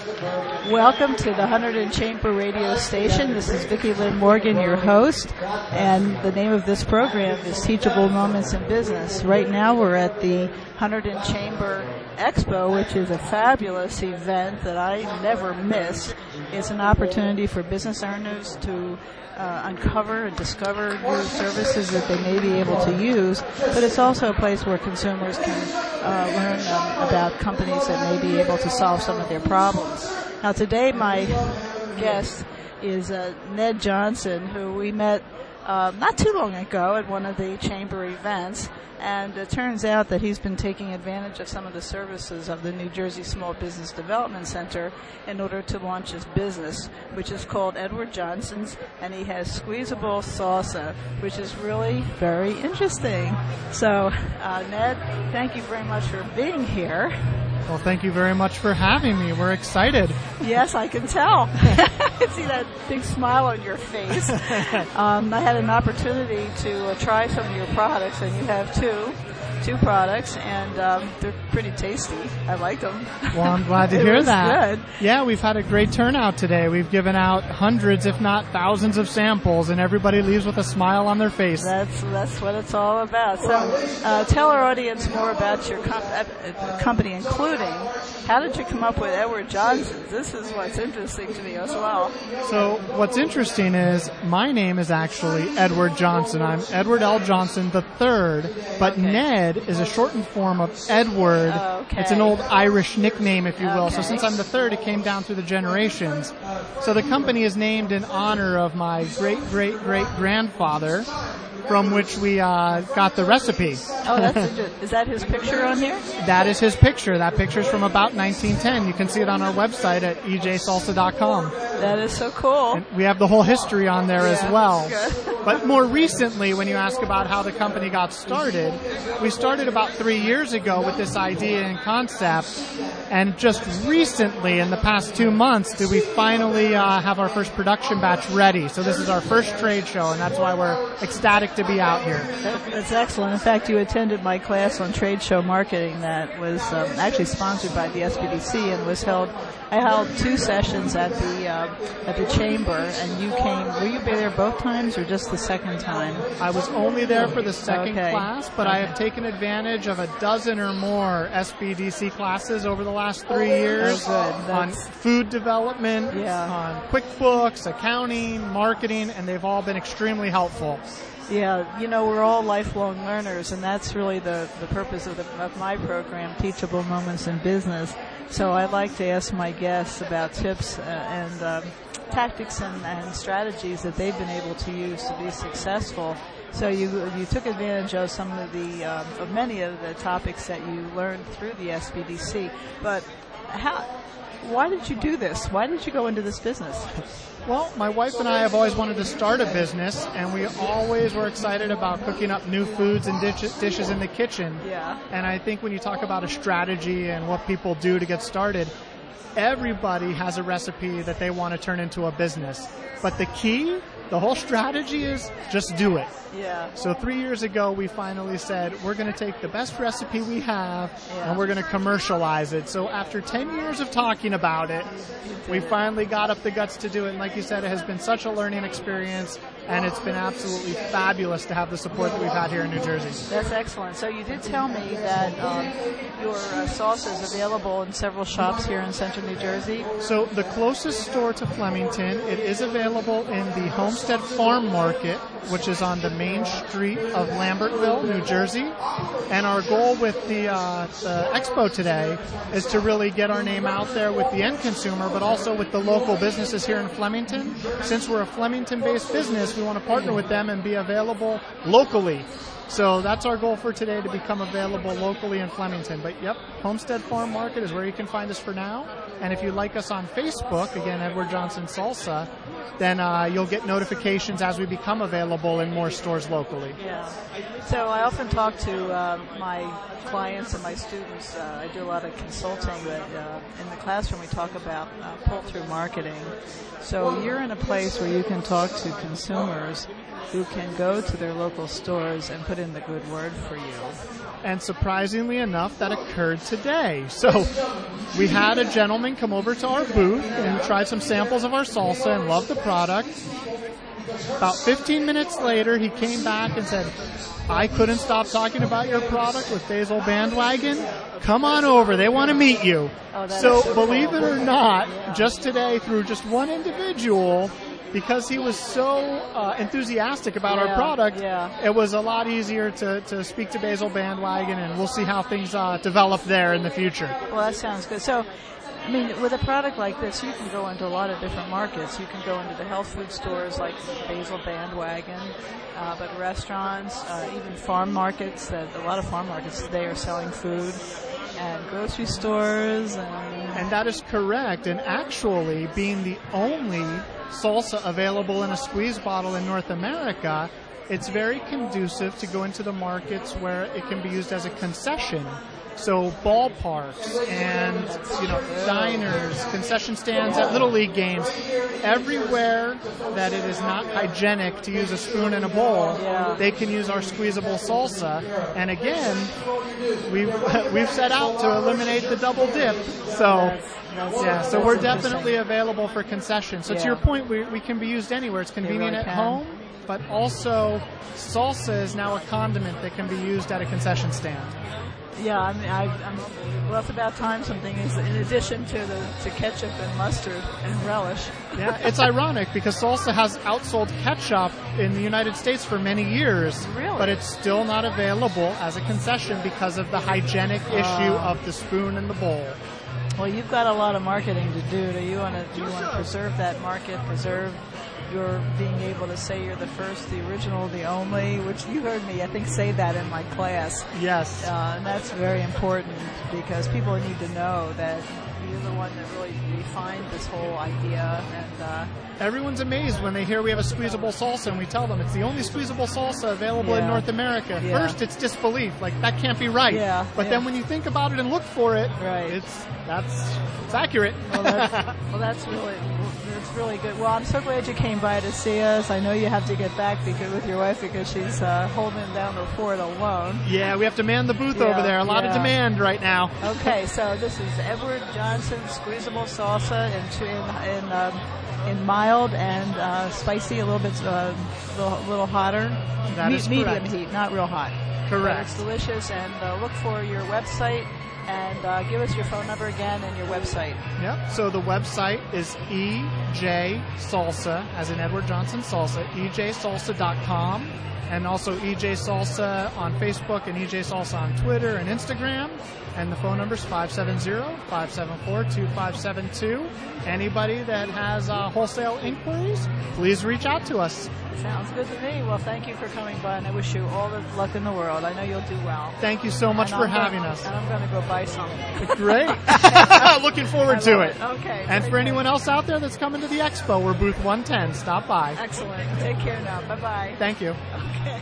Welcome to the Hunterdon Chamber radio station. This is Vicki Lynn Morgan, your host, and the name of this program is Teachable Moments in Business. Right now we're at the Hunterdon Chamber Expo, which is a fabulous event that I never miss. It's an opportunity for business owners to uh, uncover and discover new services that they may be able to use, but it's also a place where consumers can uh, learn um, about companies that may be able to solve some of their problems. Now today my guest is uh, Ned Johnson, who we met uh, not too long ago at one of the chamber events. And it turns out that he's been taking advantage of some of the services of the New Jersey Small Business Development Center in order to launch his business, which is called Edward Johnson's, and he has squeezable salsa, which is really very interesting. So, uh, Ned, thank you very much for being here. Well, thank you very much for having me. We're excited. Yes, I can tell. I can see that big smile on your face. um, I had an opportunity to uh, try some of your products, and you have two, two products, and um, they're pretty tasty. I like them. Well, I'm glad to it hear was that. Good. Yeah, we've had a great turnout today. We've given out hundreds, if not thousands, of samples, and everybody leaves with a smile on their face. That's that's what it's all about. So, uh, tell our audience more about your com- uh, company, including how did you come up with Edward Johnson's? This is what's interesting to me as well. So, what's interesting is my name is actually Edward Johnson. I'm Edward L. Johnson the third, but okay. Ned is a shortened form of Edward. Oh, okay. It's an old Irish nickname, if you will. Okay. So since I'm the third, it came down through the generations. So the company is named in honor of my great-great-great-grandfather, from which we uh, got the recipe. Oh, that's interesting. Is that his picture on here? That is his picture. That picture's from about nineteen ten. You can see it on our website at e j salsa dot com. That is so cool. And we have the whole history on there yeah, as well. Good. But more recently, when you ask about how the company got started, we started about three years ago with this idea and concept, and just recently, in the past two months, did we finally uh, have our first production batch ready. So this is our first trade show, and that's why we're ecstatic to be out here. That, that's excellent. In fact, you attended my class on trade show marketing that was um, actually sponsored by the S B D C and was held. I held two sessions at the uh, at the chamber, and you came. Were you there both times, or just the second time? I was only there for the second okay. class, but okay. I have taken advantage of a dozen or more S B D C classes over the last three years oh, good. on food development, yeah. on QuickBooks, accounting, marketing, and they've all been extremely helpful. Yeah, you know, we're all lifelong learners, and that's really the, the purpose of, the, of my program, Teachable Moments in Business. So I'd like to ask my guests about tips uh, and um, tactics and, and strategies that they've been able to use to be successful. So you you took advantage of some of the um, of many of the topics that you learned through the S B D C. But how? Why did you do this? Why did you go into this business? Well, my wife and I have always wanted to start a business, and we always were excited about cooking up new foods and dish- dishes in the kitchen. Yeah. And I think when you talk about a strategy and what people do to get started, everybody has a recipe that they want to turn into a business. But the key, the whole strategy is just do it. Yeah. So three years ago, we finally said, we're going to take the best recipe we have, yeah. and we're going to commercialize it. So after ten years of talking about it, we finally got up the guts to do it. And like you said, it has been such a learning experience, and it's been absolutely fabulous to have the support that we've had here in New Jersey. That's excellent. So you did tell me that um, your uh, sauce is available in several shops here in central New Jersey. So the closest store to Flemington, it is available in the Homestead Farm Market, which is on the main street of Lambertville, New Jersey. And our goal with the, uh, the expo today is to really get our name out there with the end consumer, but also with the local businesses here in Flemington. Since we're a Flemington-based business, we want to partner with them and be available locally. So that's our goal for today, to become available locally in Flemington. But yep, Homestead Farm Market is where you can find us for now. And if you like us on Facebook, again, Edward Johnson Salsa, then uh, you'll get notifications as we become available in more stores locally. Yeah. So I often talk to uh, my clients and my students. Uh, I do a lot of consulting, but uh, in the classroom we talk about uh, pull-through marketing. So you're in a place where you can talk to consumers who can go to their local stores and put in the good word for you. And surprisingly enough, that occurred today. So we had a gentleman come over to our booth and tried some samples of our salsa and loved the product. About fifteen minutes later, he came back and said, I couldn't stop talking about your product with Basil Bandwagon. Come on over. They want to meet you. Oh, so, so believe cool. it or not, Yeah. just today, through just one individual, because he was so uh, enthusiastic about Yeah, our product, yeah. it was a lot easier to, to speak to Basil Bandwagon, and we'll see how things uh, develop there in the future. Well, that sounds good. So, I mean, with a product like this, you can go into a lot of different markets. You can go into the health food stores like Basil Bandwagon, uh, but restaurants, uh, even farm markets. That a lot of farm markets today are selling food, and grocery stores. And, and that is correct. And actually, being the only salsa available in a squeeze bottle in North America, it's very conducive to go into the markets where it can be used as a concession. So ballparks and, you know, diners, concession stands at Little League games, everywhere that it is not hygienic to use a spoon and a bowl, Yeah. they can use our squeezable salsa. And again, we've, we've set out to eliminate the double dip. So, That's- yeah, so that's we're interesting. definitely available for concessions. So to Yeah. your point, we, we can be used anywhere. It's convenient really at can. home, but also salsa is now a condiment that can be used at a concession stand. Yeah, I mean, I, I'm, well, it's about time something is in addition to the to ketchup and mustard and relish. Yeah, it's ironic because salsa has outsold ketchup in the United States for many years, Really? but it's still not available as a concession because of the hygienic issue Ah. of the spoon and the bowl. Well, you've got a lot of marketing to do. Do you want to do you want to preserve that market? Preserve your being able to say you're the first, the original, the only, which you heard me, I think, say that in my class. Yes. Uh, and that's very important because people need to know that you're the one that really refined this whole idea. And uh, Everyone's amazed when they hear we have a squeezable salsa and we tell them it's the only squeezable salsa available in Yeah. North America. Yeah. First, it's disbelief. Like, that can't be right. Yeah, But yeah. then when you think about it and look for it, Right. it's that's it's accurate. well, that's, well, that's really that's really good. Well, I'm so glad you came by to see us. I know you have to get back because with your wife because she's uh, holding down the fort alone. Yeah, we have to man the booth Yeah, over there. A lot of yeah. demand right now. Okay, so this is Edward Johnson Squeezable Salsa in in in, um, in mild and uh, spicy, a little bit uh, little, little hotter. That Me- is medium correct. heat, not real hot. Correct. But it's delicious, and uh, look for your website and uh, give us your phone number again and your website. Yep. So the website is E J Salsa, as in Edward Johnson Salsa, E J salsa dot com, and also E J Salsa on Facebook and E J Salsa on Twitter and Instagram. And the phone number is five seven zero, five seven four, two five seven two. Anybody that has uh, wholesale inquiries, please reach out to us. Sounds good to me. Well, thank you for coming by, and I wish you all the luck in the world. I know you'll do well. Thank you so much And for I'm having gonna- us. And I'm going to go buy some. Great. Looking forward I to love it. it. Okay, And very for good. anyone else out there that's coming to the expo, we're booth one ten. Stop by. Excellent. Take care now. Bye-bye. Thank you. Okay.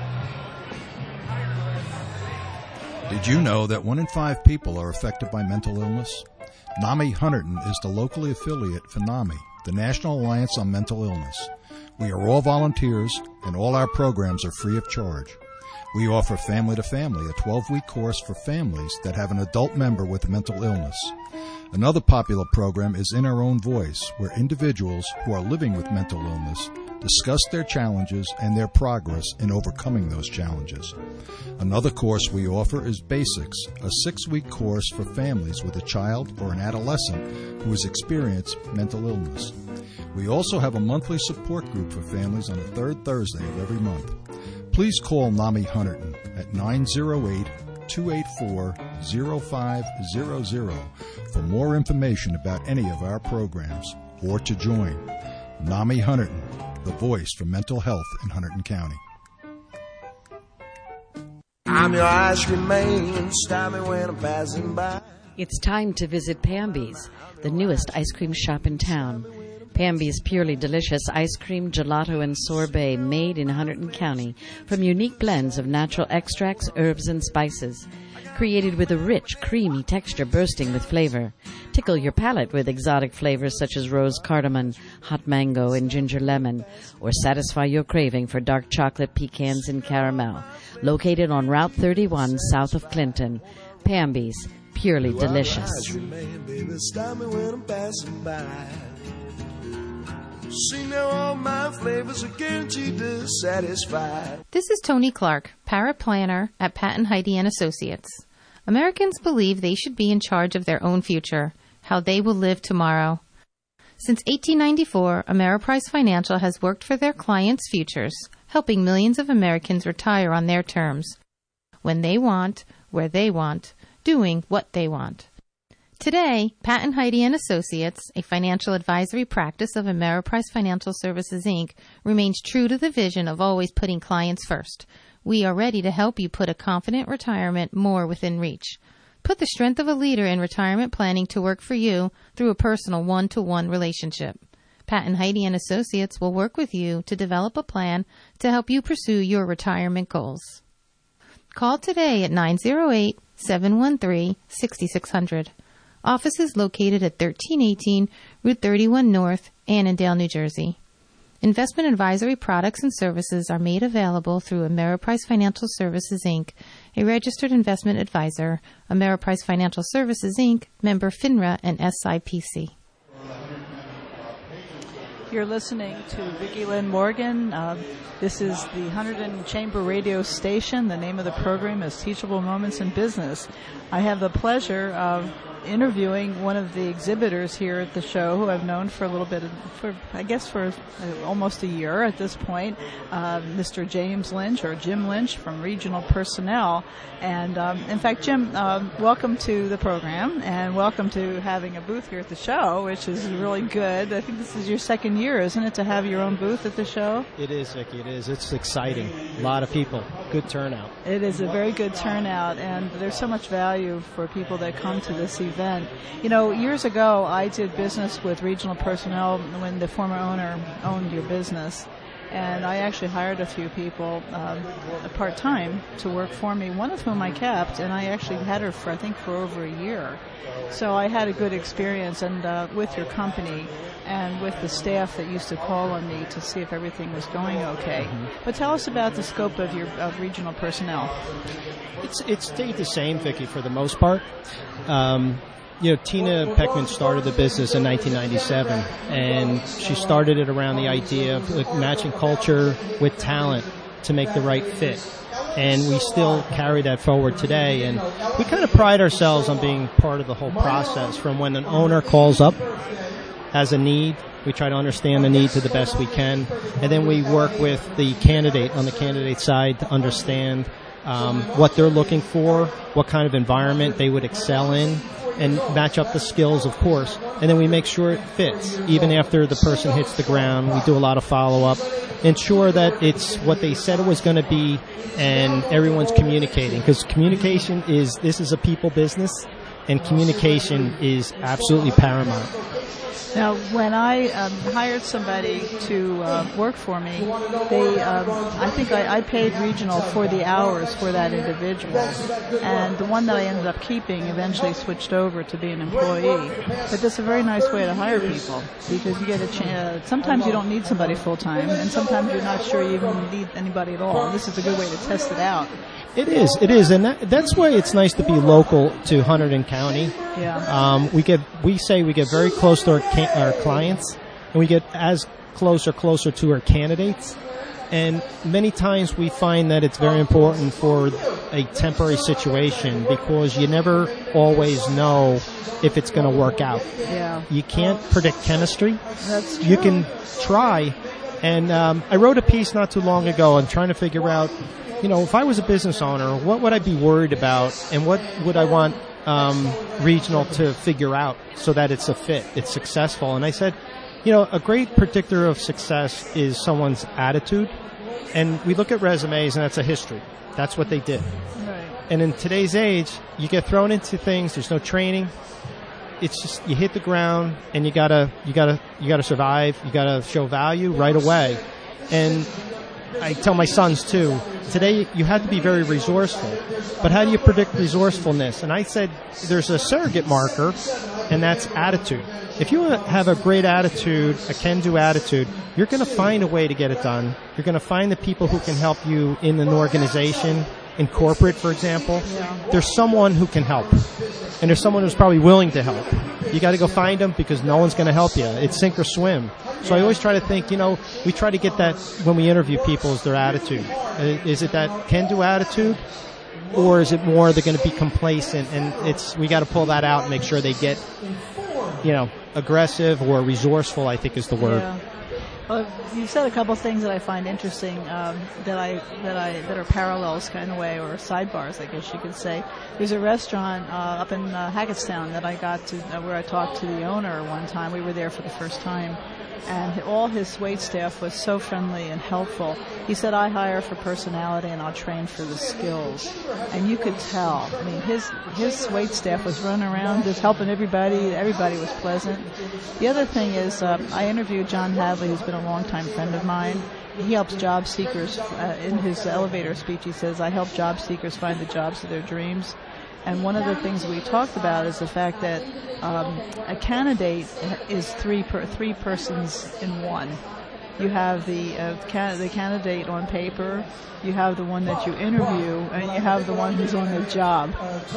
Did you know that one in five people are affected by mental illness? NAMI Hunterdon is the locally affiliate for NAMI, the National Alliance on Mental Illness. We are all volunteers, and all our programs are free of charge. We offer Family to Family, a twelve-week course for families that have an adult member with a mental illness. Another popular program is In Our Own Voice, where individuals who are living with mental illness discuss their challenges and their progress in overcoming those challenges. Another course we offer is Basics, a six-week course for families with a child or an adolescent who has experienced mental illness. We also have a monthly support group for families on the third Thursday of every month. Please call NAMI Hunterdon at nine oh eight, two eight four, oh five hundred for more information about any of our programs or to join. NAMI Hunterdon, the voice for mental health in Hunterdon County. I'm your ice cream man, stop me when I'm passing by. It's time to visit Pamby's, the newest ice cream shop in town. Pamby's purely delicious ice cream, gelato, and sorbet made in Hunterdon County from unique blends of natural extracts, herbs, and spices. created with a rich, creamy texture bursting with flavor. Tickle your palate with exotic flavors such as rose cardamom, hot mango, and ginger lemon, or satisfy your craving for dark chocolate pecans and caramel. Located on Route thirty-one south of Clinton. Pamby's, purely delicious. See now all my flavors are guaranteed to satisfy. This is Tony Clark, paraplanner at Pat and Heidi and Associates. Americans believe they should be in charge of their own future, how they will live tomorrow. Since eighteen ninety-four, Ameriprise Financial has worked for their clients' futures, helping millions of Americans retire on their terms, when they want, where they want, doing what they want. Today, Pat and Heidi and Associates, a financial advisory practice of Ameriprise Financial Services, Incorporated, remains true to the vision of always putting clients first. We are ready to help you put a confident retirement more within reach. Put the strength of a leader in retirement planning to work for you through a personal one-to-one relationship. Pat and Heidi and Associates will work with you to develop a plan to help you pursue your retirement goals. Call today at nine oh eight, seven one three, six six zero zero. Office is located at thirteen eighteen Route thirty-one North, Annandale, New Jersey. Investment advisory products and services are made available through Ameriprise Financial Services, Incorporated, a registered investment advisor, Ameriprise Financial Services, Incorporated, member FINRA and S I P C. You're listening to Vicki Lynn Morgan. Uh, this is the Hunterdon Chamber radio station. The name of the program is Teachable Moments in Business. I have the pleasure of interviewing one of the exhibitors here at the show, who I've known for a little bit, for I guess for uh, almost a year at this point, uh, Mister James Lynch, or Jim Lynch from Regional Personnel. And um, in fact, Jim, uh, welcome to the program, and welcome to having a booth here at the show, which is really good. I think this is your second year, isn't it, to have your own booth at the show? It is, Vicki. It is. It's exciting. A lot of people. Good turnout. It is a very good turnout, and there's so much value for people that come to this event. Event. You know, years ago, I did business with Regional Personnel when the former owner owned your business, and I actually hired a few people um, part-time to work for me, one of whom I kept, and I actually had her for, I think, for over a year. So I had a good experience and uh, with your company and with the staff that used to call on me to see if everything was going okay. Mm-hmm. But tell us about the scope of your of Regional Personnel. It's it's stayed the same, Vicki, for the most part. Um, you know, Tina Peckman started the business in nineteen ninety-seven, and she started it around the idea of like, matching culture with talent to make the right fit. And we still carry that forward today. And we kind of pride ourselves on being part of the whole process, from when an owner calls up, has a need. We try to understand the need to the best we can. And then we work with the candidate on the candidate side to understand um, what they're looking for, what kind of environment they would excel in, and match up the skills, of course. And then we make sure it fits. Even after the person hits the ground, we do a lot of follow-up. Ensure that it's what they said it was going to be, and everyone's communicating. Because communication is, this is a people business, and communication is absolutely paramount. Now, when I um, hired somebody to uh, work for me, they, um, I think I, I paid Regional for the hours for that individual. And the one that I ended up keeping eventually switched over to be an employee. But that's a very nice way to hire people, because you get a chance. Sometimes you don't need somebody full-time, and sometimes you're not sure you even need anybody at all. This is a good way to test it out. It is, it is, and that, that's why it's nice to be local to Hunterdon County. Yeah. Um, we get, we say we get very close to our, ca- our clients, and we get as close or closer to our candidates. And many times we find that it's very important for a temporary situation, because you never always know if it's going to work out. Yeah. You can't predict chemistry. That's true. You can try. And um, I wrote a piece not too long ago on trying to figure out, you know, if I was a business owner, what would I be worried about, and what would I want um, Regional to figure out so that it's a fit, it's successful? And I said, you know, a great predictor of success is someone's attitude. And we look at resumes, and that's a history. That's what they did. Right. And in today's age, you get thrown into things. There's no training. It's just you hit the ground, and you gotta, you gotta, you gotta survive. You gotta show value right away. And I tell my sons too, today you have to be very resourceful. But how do you predict resourcefulness? And I said there's a surrogate marker, and that's attitude. If you have a great attitude, a can-do attitude, you're going to find a way to get it done. You're going to find the people who can help you in an organization, in corporate, for example. Yeah. There's someone who can help. And there's someone who's probably willing to help. You got to go find them because no one's going to help you. It's sink or swim. So I always try to think, you know, we try to get that when we interview people is their attitude. Is it that can-do attitude? Or is it more they're going to be complacent? And it's we got to pull that out and make sure they get, you know, aggressive or resourceful, I think is the word. Yeah. Well, you said a couple things that I find interesting um, that I that I that are parallels kind of way or sidebars, I guess you could say. There's a restaurant uh, up in uh, Hackettstown that I got to uh, where I talked to the owner one time. We were there for the first time, and all his wait staff was so friendly and helpful. He said, "I hire for personality and I'll train for the skills," and you could tell. I mean, his his wait staff was running around just helping everybody. Everybody was pleasant. The other thing is, uh, I interviewed John Hadley, who's been a longtime friend of mine. He helps job seekers. Uh, in his elevator speech, he says, "I help job seekers find the jobs of their dreams." And one of the things we talked about is the fact that um, a candidate is three per, three persons in one. You have the uh, can, the candidate on paper, you have the one that you interview, and you have the one who's on the job.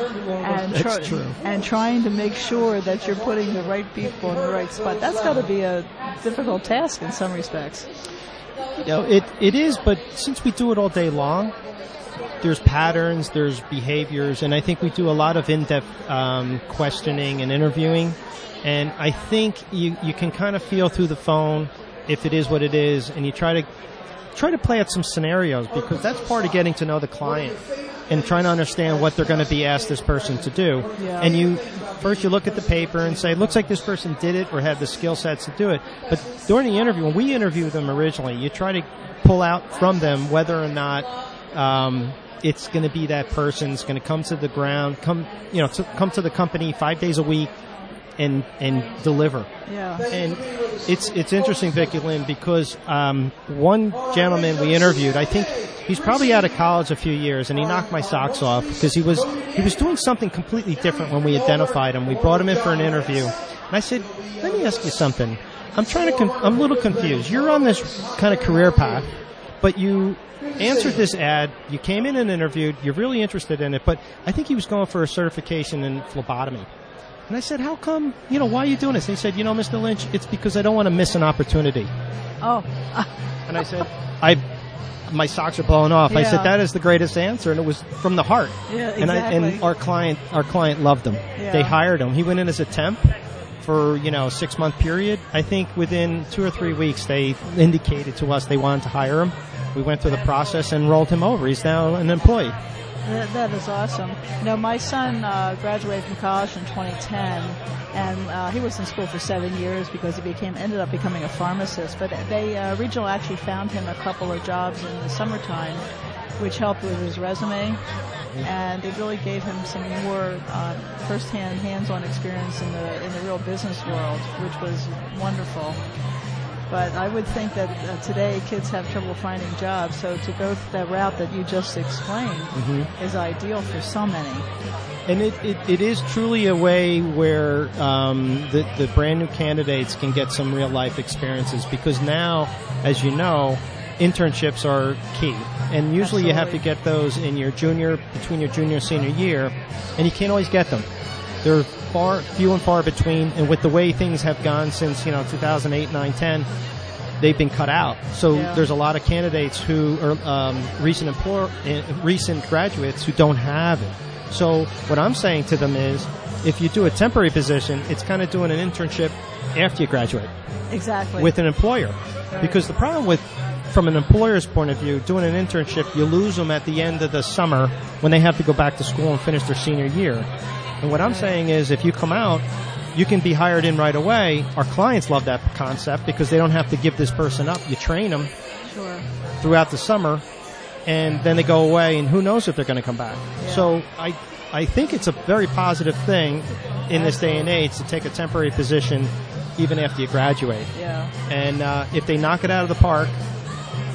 And tr- That's true. And trying to make sure that you're putting the right people in the right spot. That's got to be a difficult task in some respects. You know, it it is, but since we do it all day long, there's patterns, there's behaviors, and I think we do a lot of in-depth um, questioning and interviewing. And I think you, you can kind of feel through the phone if it is what it is, and you try to try to play out some scenarios because that's part of getting to know the client and trying to understand what they're going to be asked this person to do. Yeah. And you first you look at the paper and say, looks like this person did it or had the skill sets to do it. But during the interview, when we interviewed them originally, you try to pull out from them whether or not um, it's going to be that person's going to come to the ground, come you know, to, come to the company five days a week, and and deliver. Yeah. And it's it's interesting, Vicki Lynn, because um, one gentleman we interviewed, I think he's probably out of college a few years, and he knocked my socks off because he was he was doing something completely different when we identified him. We brought him in for an interview, and I said, "Let me ask you something. I'm trying to. Con- I'm a little confused. You're on this kind of career path, but you." Answered this ad, you came in and interviewed, you're really interested in it, but I think he was going for a certification in phlebotomy. And I said, how come, you know, why are you doing this? And he said, you know, Mister Lynch, it's because I don't want to miss an opportunity. Oh. And I said, I, my socks are blowing off. Yeah. I said, that is the greatest answer, and it was from the heart. Yeah, exactly. And, I, and our client, our client loved him. Yeah. They hired him. He went in as a temp for, you know, a six-month period. I think within two or three weeks, they indicated to us they wanted to hire him. We went through the process and rolled him over. He's now an employee. That, that is awesome. You know, my son uh, graduated from college in twenty ten, and uh, he was in school for seven years because he became ended up becoming a pharmacist. But they uh, Regional actually found him a couple of jobs in the summertime, which helped with his resume, and it really gave him some more uh, first-hand, hands-on experience in the in the real business world, which was wonderful. But I would think that uh, today kids have trouble finding jobs, so to go that route that you just explained Mm-hmm. is ideal for so many. And it, it, it is truly a way where um, the, the brand new candidates can get some real life experiences because now, as you know, internships are key. And usually Absolutely. you have to get those in your junior, between your junior and senior year, and you can't always get them. They're far, few and far between, and with the way things have gone since, you know, two thousand eight, nine, ten, they've been cut out. So Yeah. there's a lot of candidates who are um, recent employer, uh, recent graduates who don't have it. So what I'm saying to them is, if you do a temporary position, it's kind of doing an internship after you graduate Exactly. with an employer. Right. Because the problem with, from an employer's point of view, doing an internship, you lose them at the end of the summer when they have to go back to school and finish their senior year. And what I'm saying is, if you come out, you can be hired in right away. Our clients love that concept because they don't have to give this person up. You train them Sure. throughout the summer, and then they go away, and who knows if they're going to come back. Yeah. So I I think it's a very positive thing in this day and age to take a temporary position even after you graduate. Yeah. And uh, if they knock it out of the park,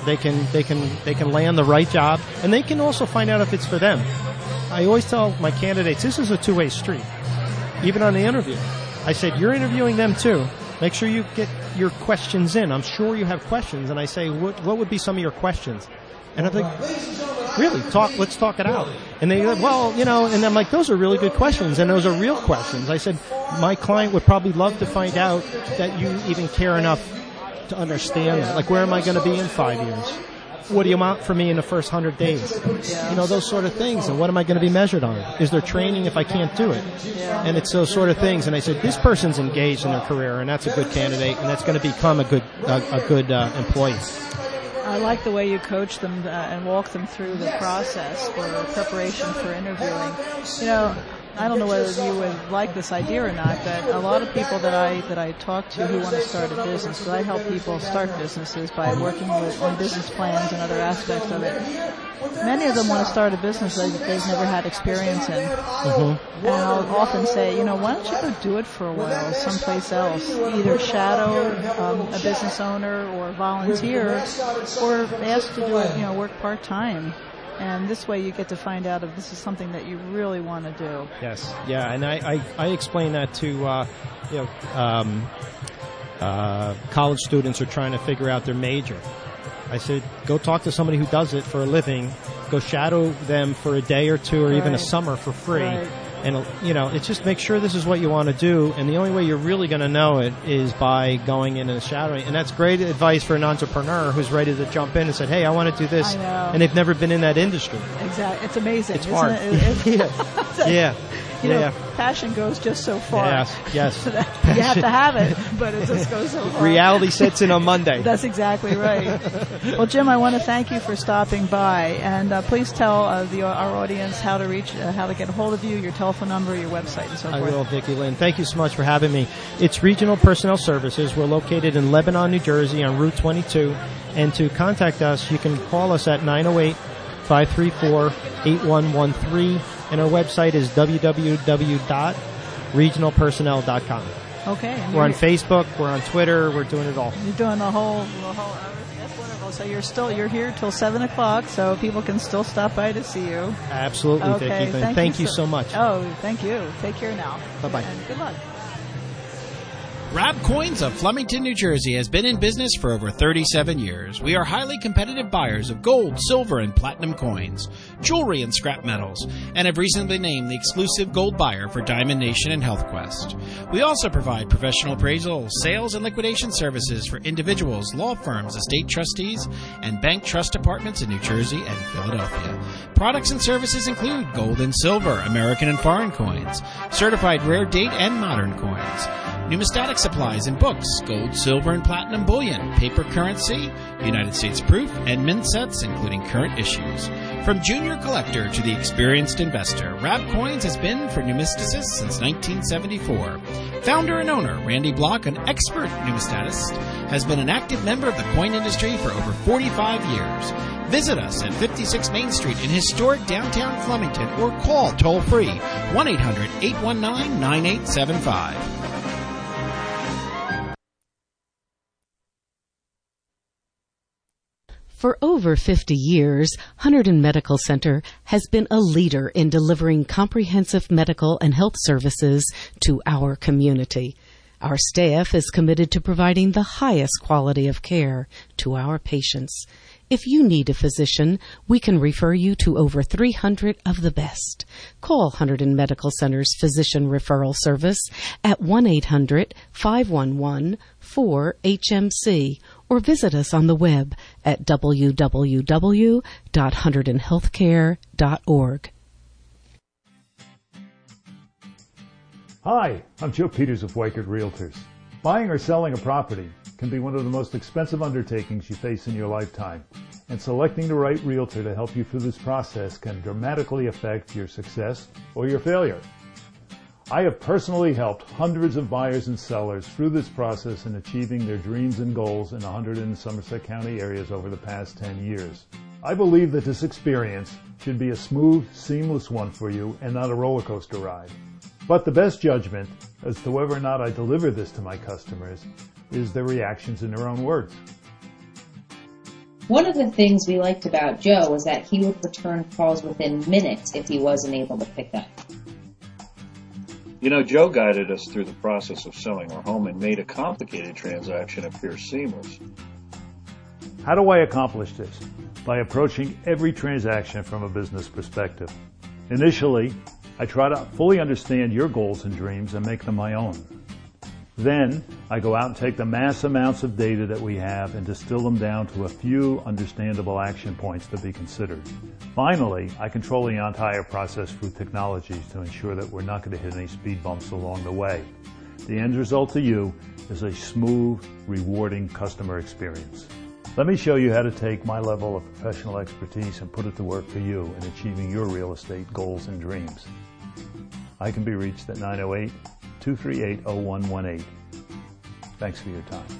They can they can they can land the right job, and they can also find out if it's for them. I always tell my candidates, this is a two-way street, even on the interview. I said, you're interviewing them too. Make sure you get your questions in. I'm sure you have questions. And I say, what, what would be some of your questions? And I'm like, really, talk, let's talk it out. And they go, well, you know, and I'm like, those are really good questions, and those are real questions. I said, my client would probably love to find out that you even care enough to understand that. Like, where am I going to be in five years? What do you want from me in the first hundred days? You know, those sort of things. And what am I going to be measured on? Is there training if I can't do it? And it's those sort of things. And I said, this person's engaged in their career, and that's a good candidate, and that's going to become a good a, a good uh, employee. I like the way you coach them uh, and walk them through the process for preparation for interviewing. You know, I don't know whether you would like this idea or not, but a lot of people that I that I talk to who want to start a business, because I help people start businesses by working with, on business plans and other aspects of it. Many of them want to start a business that they've never had experience in. Mm-hmm. And I'll often say, you know, why don't you go do it for a while someplace else? Either shadow um, a business owner or volunteer, or ask to do it, you know, work part-time. And this way you get to find out if this is something that you really want to do. Yes, yeah, and I, I, I explain that to, uh, you know, um, uh, college students who are trying to figure out their major. I said, go talk to somebody who does it for a living. Go shadow them for a day or two or right. even a summer for free. Right. And, you know, it's just make sure this is what you want to do. And the only way you're really going to know it is by going in and shadowing. And that's great advice for an entrepreneur who's ready to jump in and said, hey, I want to do this. And they've never been in that industry. Exactly. It's amazing. It's hard. It? It's, yeah. yeah. You yeah. know, passion goes just so far. Yes, yes. You have to have it, but it just goes so far. Reality sets in on Monday. That's exactly right. Well, Jim, I want to thank you for stopping by, and uh, please tell uh, the, our audience how to reach, uh, how to get a hold of you, your telephone number, your website, and so I forth. will, Vicki Lynn. Thank you so much for having me. It's Regional Personnel Services. We're located in Lebanon, New Jersey, on Route twenty-two, and to contact us, you can call us at nine oh eight, five three four, eight one one three. And our website is w w w dot regional personnel dot com. Okay. We're on Facebook. We're on Twitter. We're doing it all. You're doing the whole, the whole. Uh, that's wonderful. So you're still you're here till seven o'clock, so people can still stop by to see you. Absolutely, okay. Vicki. Thank, thank you, you so, so much. Oh, thank you. Take care now. Bye bye. And good luck. Rab Coins of Flemington, New Jersey has been in business for over thirty-seven years. We are highly competitive buyers of gold, silver, and platinum coins, jewelry, and scrap metals, and have recently been named the exclusive gold buyer for Diamond Nation and HealthQuest. We also provide professional appraisal, sales, and liquidation services for individuals, law firms, estate trustees, and bank trust departments in New Jersey and Philadelphia. Products and services include gold and silver, American and foreign coins, certified rare date and modern coins, numismatic supplies and books, gold, silver, and platinum bullion, paper currency, United States proof, and mint sets, including current issues. From junior collector to the experienced investor, Rab Coins has been for numismaticists since nineteen seventy-four. Founder and owner Randy Block, an expert numismatist, has been an active member of the coin industry for over forty-five years. Visit us at fifty-six Main Street in historic downtown Flemington or call toll-free one eight hundred, eight one nine, nine eight seven five. For over fifty years, Hunterdon Medical Center has been a leader in delivering comprehensive medical and health services to our community. Our staff is committed to providing the highest quality of care to our patients. If you need a physician, we can refer you to over three hundred of the best. Call Hunterdon Medical Center's Physician Referral Service at one eight hundred, five one one, four H M C or visit us on the web at w w w dot hunterdon healthcare dot org. Hi, I'm Joe Peters of Weichert Realtors. Buying or selling a property can be one of the most expensive undertakings you face in your lifetime, and selecting the right realtor to help you through this process can dramatically affect your success or your failure. I have personally helped hundreds of buyers and sellers through this process in achieving their dreams and goals in the Hunterdon and Somerset County areas over the past ten years. I believe that this experience should be a smooth, seamless one for you and not a roller coaster ride. But the best judgment as to whether or not I deliver this to my customers is their reactions in their own words. One of the things we liked about Joe was that he would return calls within minutes if he wasn't able to pick up. You know, Joe guided us through the process of selling our home and made a complicated transaction appear seamless. How do I accomplish this? By approaching every transaction from a business perspective. Initially, I try to fully understand your goals and dreams and make them my own. Then, I go out and take the mass amounts of data that we have and distill them down to a few understandable action points to be considered. Finally, I control the entire process through technologies to ensure that we're not going to hit any speed bumps along the way. The end result to you is a smooth, rewarding customer experience. Let me show you how to take my level of professional expertise and put it to work for you in achieving your real estate goals and dreams. I can be reached at nine oh eight, two three eight, oh one one eight. Thanks for your time.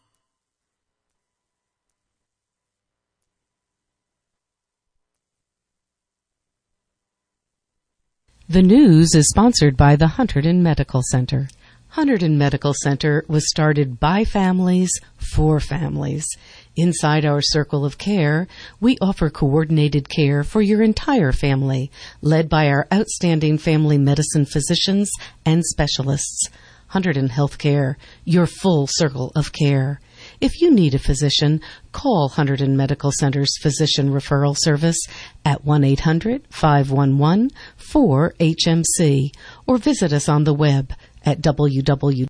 The news is sponsored by the Hunterdon Medical Center. Hunterdon Medical Center was started by families for families. Inside our circle of care, we offer coordinated care for your entire family, led by our outstanding family medicine physicians and specialists. Hunterdon Healthcare, your full circle of care. If you need a physician, call Hunterdon Medical Center's Physician Referral Service at one eight hundred, five one one, four H M C or visit us on the web at w w w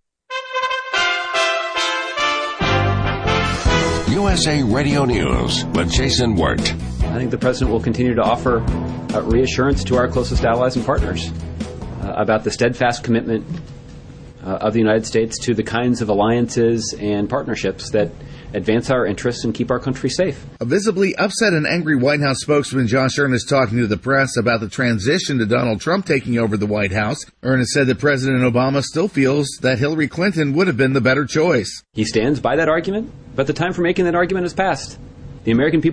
U S A Radio News with Jason Wirt. I think the President will continue to offer uh, reassurance to our closest allies and partners uh, about the steadfast commitment uh, of the United States to the kinds of alliances and partnerships that advance our interests and keep our country safe. A visibly upset and angry White House spokesman, Josh Earnest, talking to the press about the transition to Donald Trump taking over the White House. Earnest said that President Obama still feels that Hillary Clinton would have been the better choice. He stands by that argument, but the time for making that argument has passed. The American people